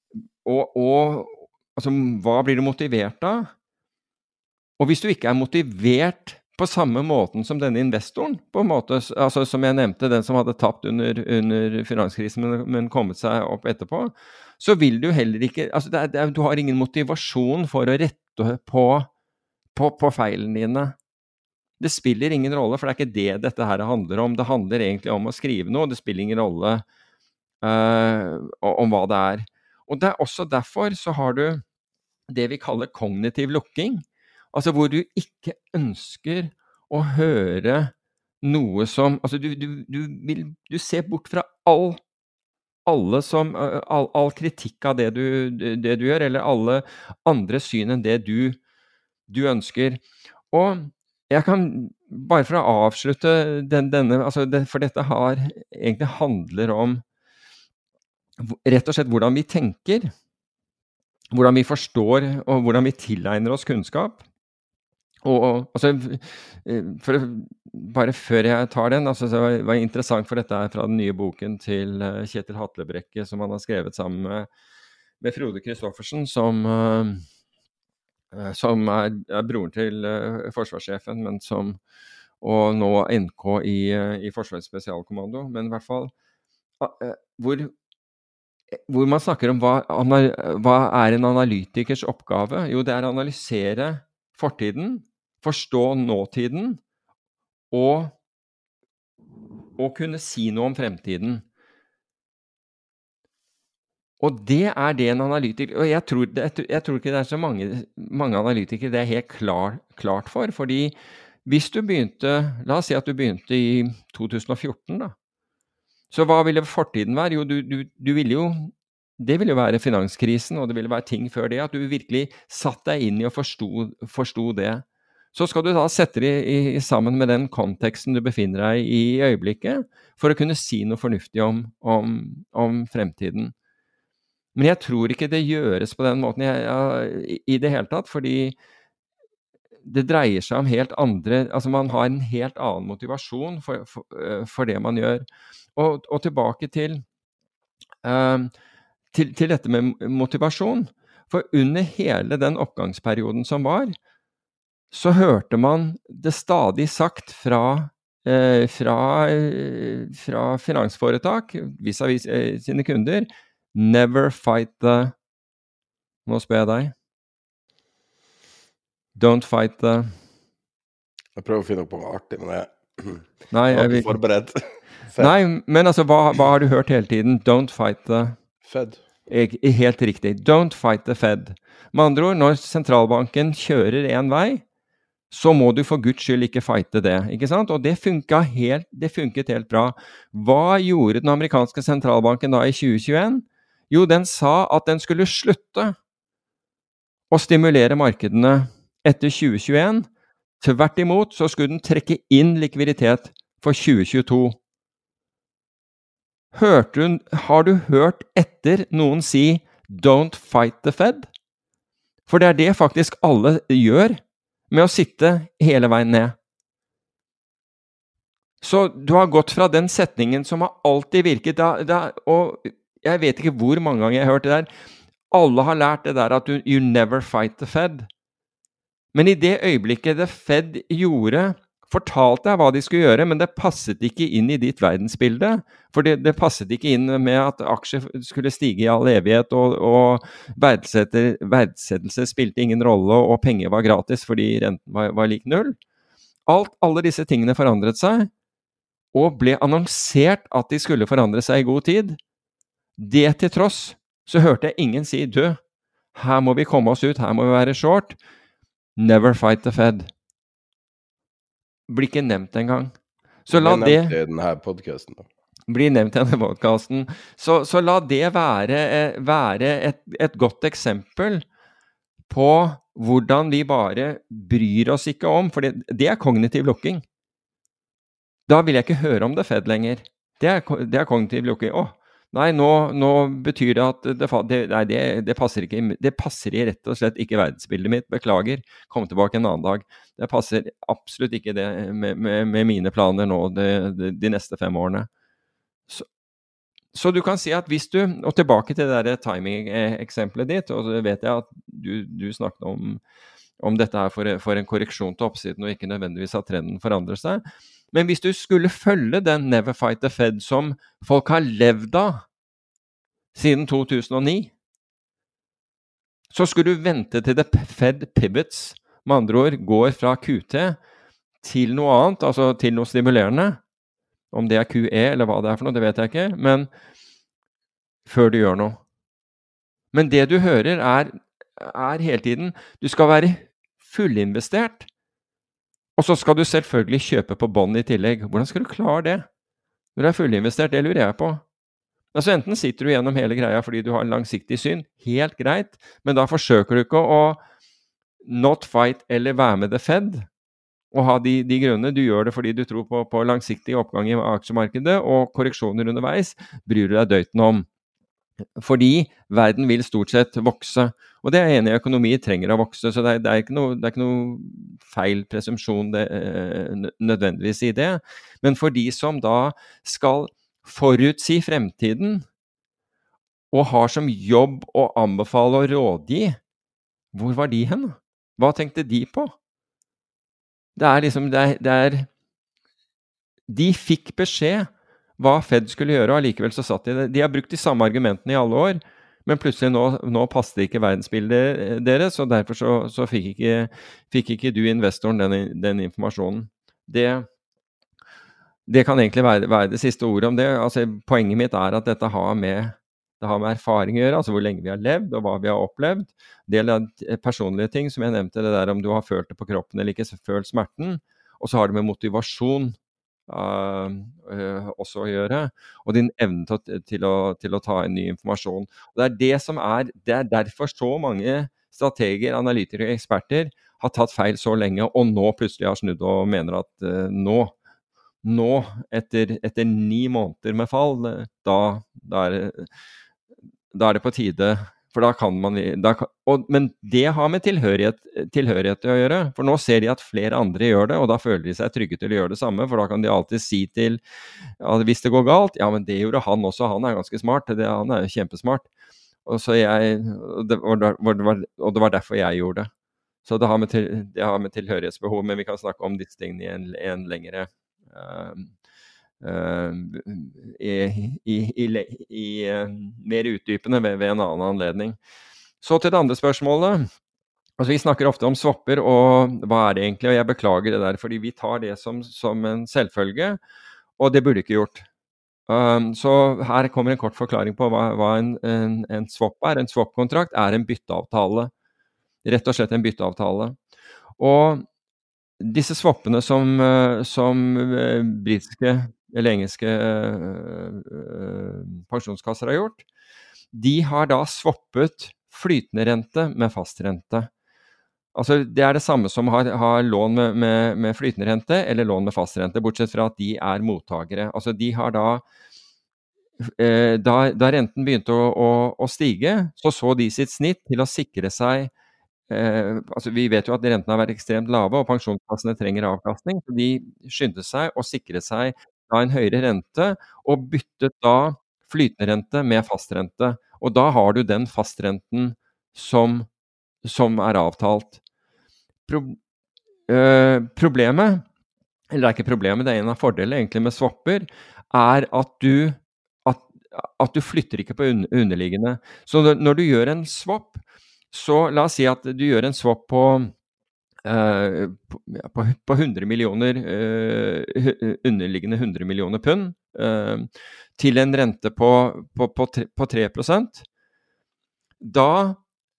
Speaker 10: altså, hva blir du motivert av? Og hvis du ikke motivert på samme måten som denne investoren, på en måte, altså som jeg nevnte, den som hadde tapt under finanskrisen, men kommet seg opp etterpå, så vil du heller ikke, altså du har ingen motivasjon for å rette på feilene dine. Det spiller ingen rolle, for det ikke det dette her handler om. Det handler egentlig om å skrive noe, det spiller ingen rolle om hva det Og det også derfor så har du det vi kaller kognitiv lukking, altså hvor du ikke ønsker å høre noe som, altså du ser bort fra all kritikk av det du gjør, eller alle andre syn enn det du ønsker. Og jeg kan, bare for å avslutte denne, altså for dette egentlig handler om rett og slett hvordan vi tenker, hvordan vi forstår, og hvordan vi tilegner oss kunnskap. Og altså, bare før jeg tar den, altså, så var det interessant, for dette fra den nye boken til Kjetil Hatlebrekke, som han har skrevet sammen med Frode Kristoffersen, som broren til forsvarssjefen, men og nå NK i Forsvarets spesialkommando, men I hvert fall hvor man snakker om hva en analytikers oppgave? Jo, det å analysere fortiden, forstå nåtiden, og å kunne si noe om fremtiden. Og det det en analytiker, og jeg tror ikke det så mange analytikere det helt klart for, fordi hvis du begynte, la oss si at du begynte i 2014 da, så hva ville fortiden være? Jo, du ville jo, det ville jo være finanskrisen, og det ville være ting før det, at du virkelig satt deg inn i og forstod det. Så skal du da sette det sammen med den konteksten du befinner deg i øyeblikket, for å kunne si noe fornuftig om fremtiden. Men jeg tror ikke det gjøres på den måten i det hele tatt, fordi det dreier seg om helt andre, altså man har en helt annen motivasjon for det man gjør. Og tilbake til dette med motivasjon, for under hele den oppgangsperioden som var, så hørte man det stadig sagt fra finansforetak, vis-à-vis sine kunder, never fight the, nå spør jeg deg, don't fight the,
Speaker 9: jeg prøver å finne opp noe artig, men jeg
Speaker 10: var
Speaker 9: ikke forberedt.
Speaker 10: Nei, men altså, hva har du hørt hele tiden? Don't fight the
Speaker 9: Fed.
Speaker 10: Helt riktig, don't fight the Fed. Med andre ord, når sentralbanken kjører en vei, så må du for Guds skyld ikke fighte det, ikke sant? Og det funket helt bra. Hva gjorde den amerikanske sentralbanken da i 2021? Jo, den sa at den skulle slutte å stimulere markedene etter 2021. Tvert imot så skulle den trekke inn likviditet for 2022. Har du hørt etter noen si don't fight the Fed? For det det faktisk alle gjør med å sitte hele veien ned. Så du har gått fra den setningen som har alltid virket, og jeg vet ikke hvor mange ganger jeg har hørt det der. Alle har lært det der at you never fight the Fed. Men i det øyeblikket det Fed fortalte deg hva de skulle gjøre, men det passet ikke inn i ditt verdensbilde. For det passet ikke inn med at aksjer skulle stige i all evighet, og verdsettelse spilte ingen rolle, og penger var gratis fordi renten var lik null. Alle disse tingene forandret seg, og ble annonsert at de skulle forandre seg i god tid. Det til tross, så hørte jeg ingen si, her må vi komme oss ut, her må vi være short. Never fight the Fed. Blir ikke nevnt en gang. Så la det
Speaker 9: i denne podcasten da.
Speaker 10: Blir nevnt i denne podcasten. Så la det være et godt eksempel på hvordan vi bare bryr oss ikke om, for det kognitiv lukking. Da vil jeg ikke høre om det Fed lenger. Det kognitiv lukking. Nei, nå betyr det at det passer ikke. Det passer i rett og slett ikke verdensbildet mitt. Beklager, kom tilbake en annen dag. Det passer absolutt ikke det med mine planer nå de neste 5 årene. Så du kan si at hvis du, og tilbake til det der timing-eksempelet ditt, og så vet jeg at du snakket om dette her for en korreksjon til oppsiden, og ikke nødvendigvis at trenden forandrer seg. Men hvis du skulle følge den Never Fight the Fed som folk har levd av siden 2009, så skulle du vente til det Fed pivots, med andre ord, går fra QT til noe annet, altså til noe stimulerende. Om det QE eller hva det for noe, det vet jeg ikke, men før du gjør noe. Men det du hører hele tiden, du skal være fullinvestert, og så skal du selvfølgelig kjøpe på bånd i tillegg. Hvordan skal du klare det? Når du er fullinvestert, det lurer jeg på. Altså enten sitter du gjennom hele greia fordi du har en langsiktig syn, helt greit, men da forsøker du ikke å not fight eller være med the Fed, og ha de grunnene. Du gjør det fordi du tror på langsiktig oppgang i aksjemarkedet, og korreksjoner underveis bryr du deg døyten om. Fordi verden vil stort sett vokse, og det enig i økonomi trenger å vokse, så det er ikke noe feil presumpsjon nødvendigvis i det. Men for de som da skal forutsi fremtiden, og har som jobb å anbefale og rådgi, hvor var de hen? Hva tenkte de på? De fikk beskjed hva Fed skulle gjøre, og allikevel så satt de det. De har brukt de samme argumentene i alle år, men plutselig nå passet ikke verdensbildet deres, og derfor så fikk ikke du investoren den informasjonen. det kan egentlig være det siste ordet om det. Altså, poenget mitt at dette har med erfaring å gjøre, altså hvor lenge vi har levd og hva vi har opplevd. Det er personlige ting, som jeg nevnte, det der om du har følt det på kroppen eller ikke, følt smerten. Og så har det med motivasjon også å gjøre, og din evne til å ta inn ny informasjon. Og det er derfor så mange strateger, analytikere og eksperter har tatt feil så lenge, og nå plutselig har snudd og mener at nå etter 9 måneder med fall, da er det på tide, for da kan man, men det har med tilhørighet å gjøre, for nå ser de at flere andre gjør det, og da føler de seg trygge til å gjøre det samme, for da kan de alltid si til, hvis det går galt, ja, men det gjorde han også, han ganske smart, han jo kjempesmart, og det var derfor jeg gjorde det. Så det har med tilhørighetsbehov, men vi kan snakke om disse tingene i en lengre mer utdypende ved en annen anledning. Så til det andre spørsmålet. Altså, vi snakker ofte om swapper, og hva det egentlig? Og jeg beklager det der, fordi vi tar det som en selvfølge, og det burde ikke gjort. Så her kommer en kort forklaring på hva en swap En swap-kontrakt en bytteavtale. Rett og slett en bytteavtale. Og disse swappene som britiske eller engelske pensjonskasser har gjort, de har da swappet flytende rente med fastrente. Altså det det samme som har lån med flytende rente eller lån med fastrente, bortsett fra at de mottakere. Altså de har da renten begynte å stige, så de sitt snitt til å sikre seg. Altså vi vet jo at rentene har vært ekstremt lave, og pensjonskassene trenger avkastning, så de skyndte seg å sikre seg da en høyere rente, og byttet da flytende rente med fastrente. Og da har du den fastrenten som avtalt. Problemet, eller det ikke problemet, det en av fordelene egentlig med swapper, at du flytter ikke på underliggende. Så når du gjør en swap, så la oss si at du gjør en swap på 100 millioner, underliggende 100 millioner pund, til en rente på 3%. Da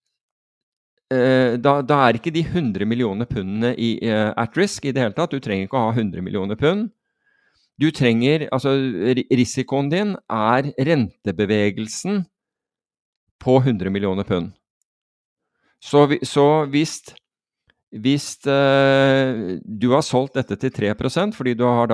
Speaker 10: ikke de 100 millioner pundene at risk i det hele tatt. Du trenger ikke å ha 100 millioner pund. Du trenger, altså risikoen din rentebevegelsen på 100 millioner pund. Så hvis du har solgt dette til 3%, fordi du har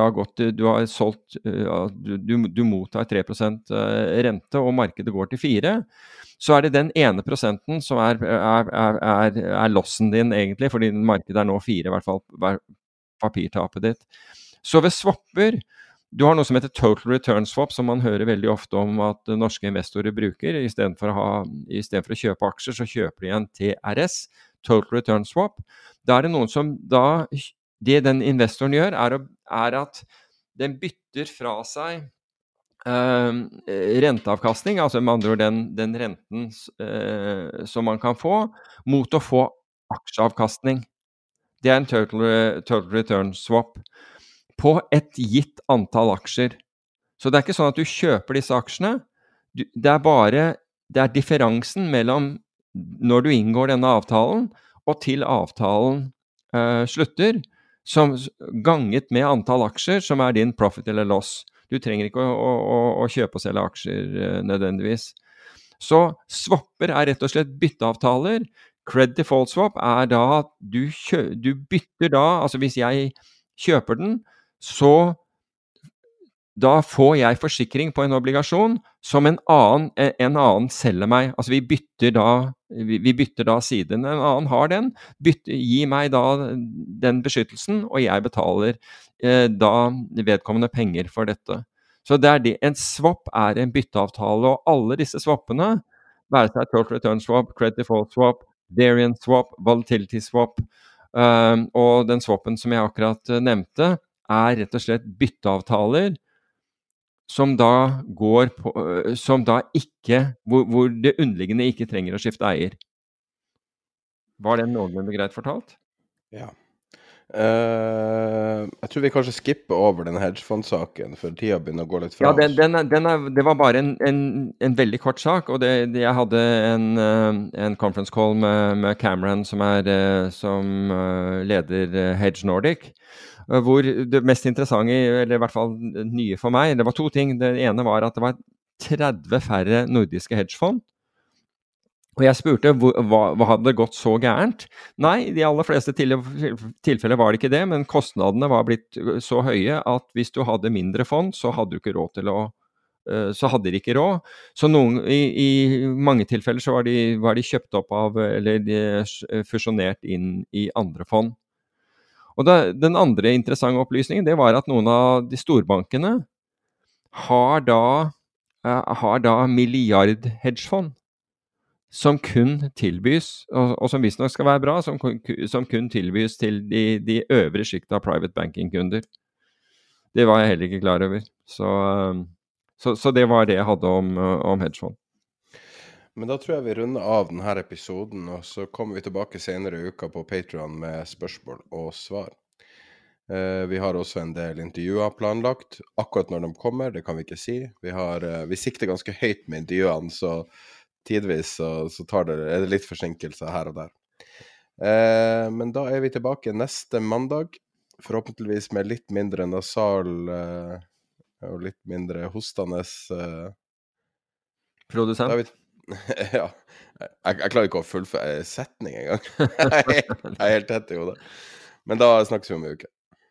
Speaker 10: mottar 3% rente, og markedet går til 4%, så det den ene prosenten som lossen din egentlig, fordi markedet nå 4%, i hvert fall papirtapet ditt. Så ved swapper, du har noe som heter total return swap, som man hører veldig ofte om at norske investorer bruker. I stedet for å kjøpe aksjer, så kjøper de en TRS, total return swap. Da det noen som det den investoren gjør, at den bytter fra seg renteavkastning, altså med andre ord den renten som man kan få, mot å få aksjeavkastning. Det en total return swap på et gitt antall aksjer. Så det ikke sånn at du kjøper disse aksjene, det differansen mellom når du inngår denne avtalen, og til avtalen slutter, som ganget med antall aksjer, som din profit eller loss. Du trenger ikke å kjøpe og selge aksjer nødvendigvis. Så swapper rett og slett bytteavtaler. Credit default swap da at du bytter da, altså hvis jeg kjøper den, så da får jeg forsikring på en obligasjon som en annen selger meg. Altså vi bytter da siden. En annen har den, gir meg da den beskyttelsen, og jeg betaler da vedkommende penger for dette. Så en swap en bytteavtale, og alle disse swappene, være seg total return swap, credit default swap, variance swap, volatility swap, og den swappen som jeg akkurat nevnte, rett og slett bytteavtaler som da går på, som da ikke, hvor det underliggende ikke trenger å skifte eier. Var det noenlunde greit fortalt?
Speaker 9: Ja. Jeg tror vi kanskje skipper over den hedgefondsaken, for tida begynner å gå litt fra
Speaker 10: Ja,
Speaker 9: oss.
Speaker 10: det var bare en veldig kort sak, og jeg hadde en conference call med Cameron, som leder Hedge Nordic, hvor det mest interessante, eller i hvert fall nye for meg, det var to ting. Det ene var at det var 30 færre nordiske hedgefond. Og jeg spurte hva hadde gått så gærent? Nei, i de aller fleste tilfeller var det ikke det, men kostnadene var blitt så høye at hvis du hadde mindre fond, så hadde du ikke råd til så hadde de ikke råd. Så i mange tilfeller så var de kjøpt opp av, eller fusjonert inn i andre fond. Og den andre interessante opplysningen, det var at noen av de storbankene har da milliard-hedgefond, som kun tilbys, og som visstnok skal være bra, som kun tilbys til de øvre sjikt av private banking-kunder. Det var jeg heller ikke klar over. Så det var det jeg hadde om hedgefond.
Speaker 9: Men da tror jeg vi runder av denne episoden, og så kommer vi tilbake senere i uka på Patreon med spørsmål og svar. Vi har også en del intervjuer planlagt. Akkurat når de kommer, det kan vi ikke si. Vi sikter ganske høyt med intervjuene, så tidvis så er det litt forsinkelser her og der. Men da er vi tilbake neste mandag, forhåpentligvis med litt mindre nasal og litt mindre hostende
Speaker 10: Produsent?
Speaker 9: Ja, jeg klarer ikke å fullføre setning en gang. Jeg er helt tett i hodet. Men da snakkes vi om en uke.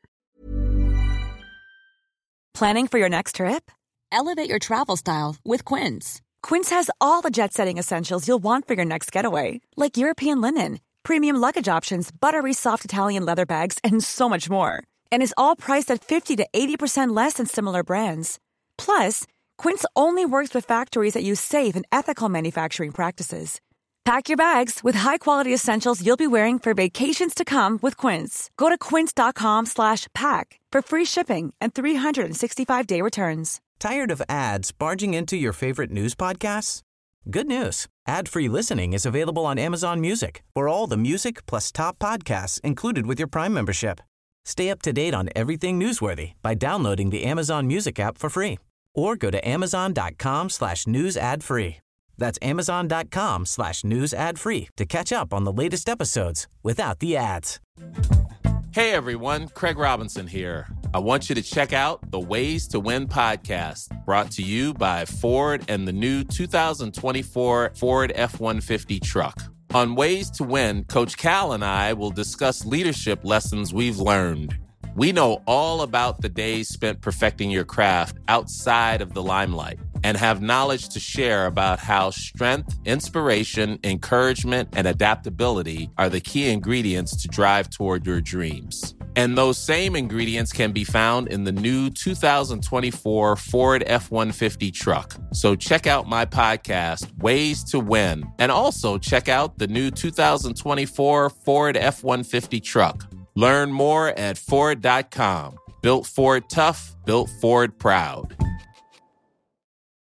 Speaker 2: Planning for your next trip? Elevate your travel style with Quince. Quince has all the jet-setting essentials you'll want for your next getaway, like European linen, premium luggage options, buttery soft Italian leather bags, and so much more. And is all priced at 50 to 80% less than similar brands. Plus, Quince only works with factories that use safe and ethical manufacturing practices. Pack your bags with high-quality essentials you'll be wearing for vacations to come with Quince. Go to quince.com/pack for free shipping and 365-day returns.
Speaker 1: Tired of ads barging into your favorite news podcasts? Good news. Ad-free listening is available on Amazon Music for all the music plus top podcasts included with your Prime membership. Stay up to date on everything newsworthy by downloading the Amazon Music app for free or go to amazon.com/news ad free. That's amazon.com/news ad free to catch up on the latest episodes without the ads.
Speaker 3: Hey everyone, Craig Robinson here. I want you to check out the Ways to Win podcast, brought to you by Ford and the new 2024 Ford F-150 truck. On Ways to Win, Coach Cal and I will discuss leadership lessons we've learned. We know all about the days spent perfecting your craft outside of the limelight and have knowledge to share about how strength, inspiration, encouragement, and adaptability are the key ingredients to drive toward your dreams. And those same ingredients can be found in the new 2024 Ford F-150 truck. So check out my podcast, Ways to Win, and also check out the new 2024 Ford F-150 truck. Learn more at Ford.com. Built Ford tough, built Ford proud.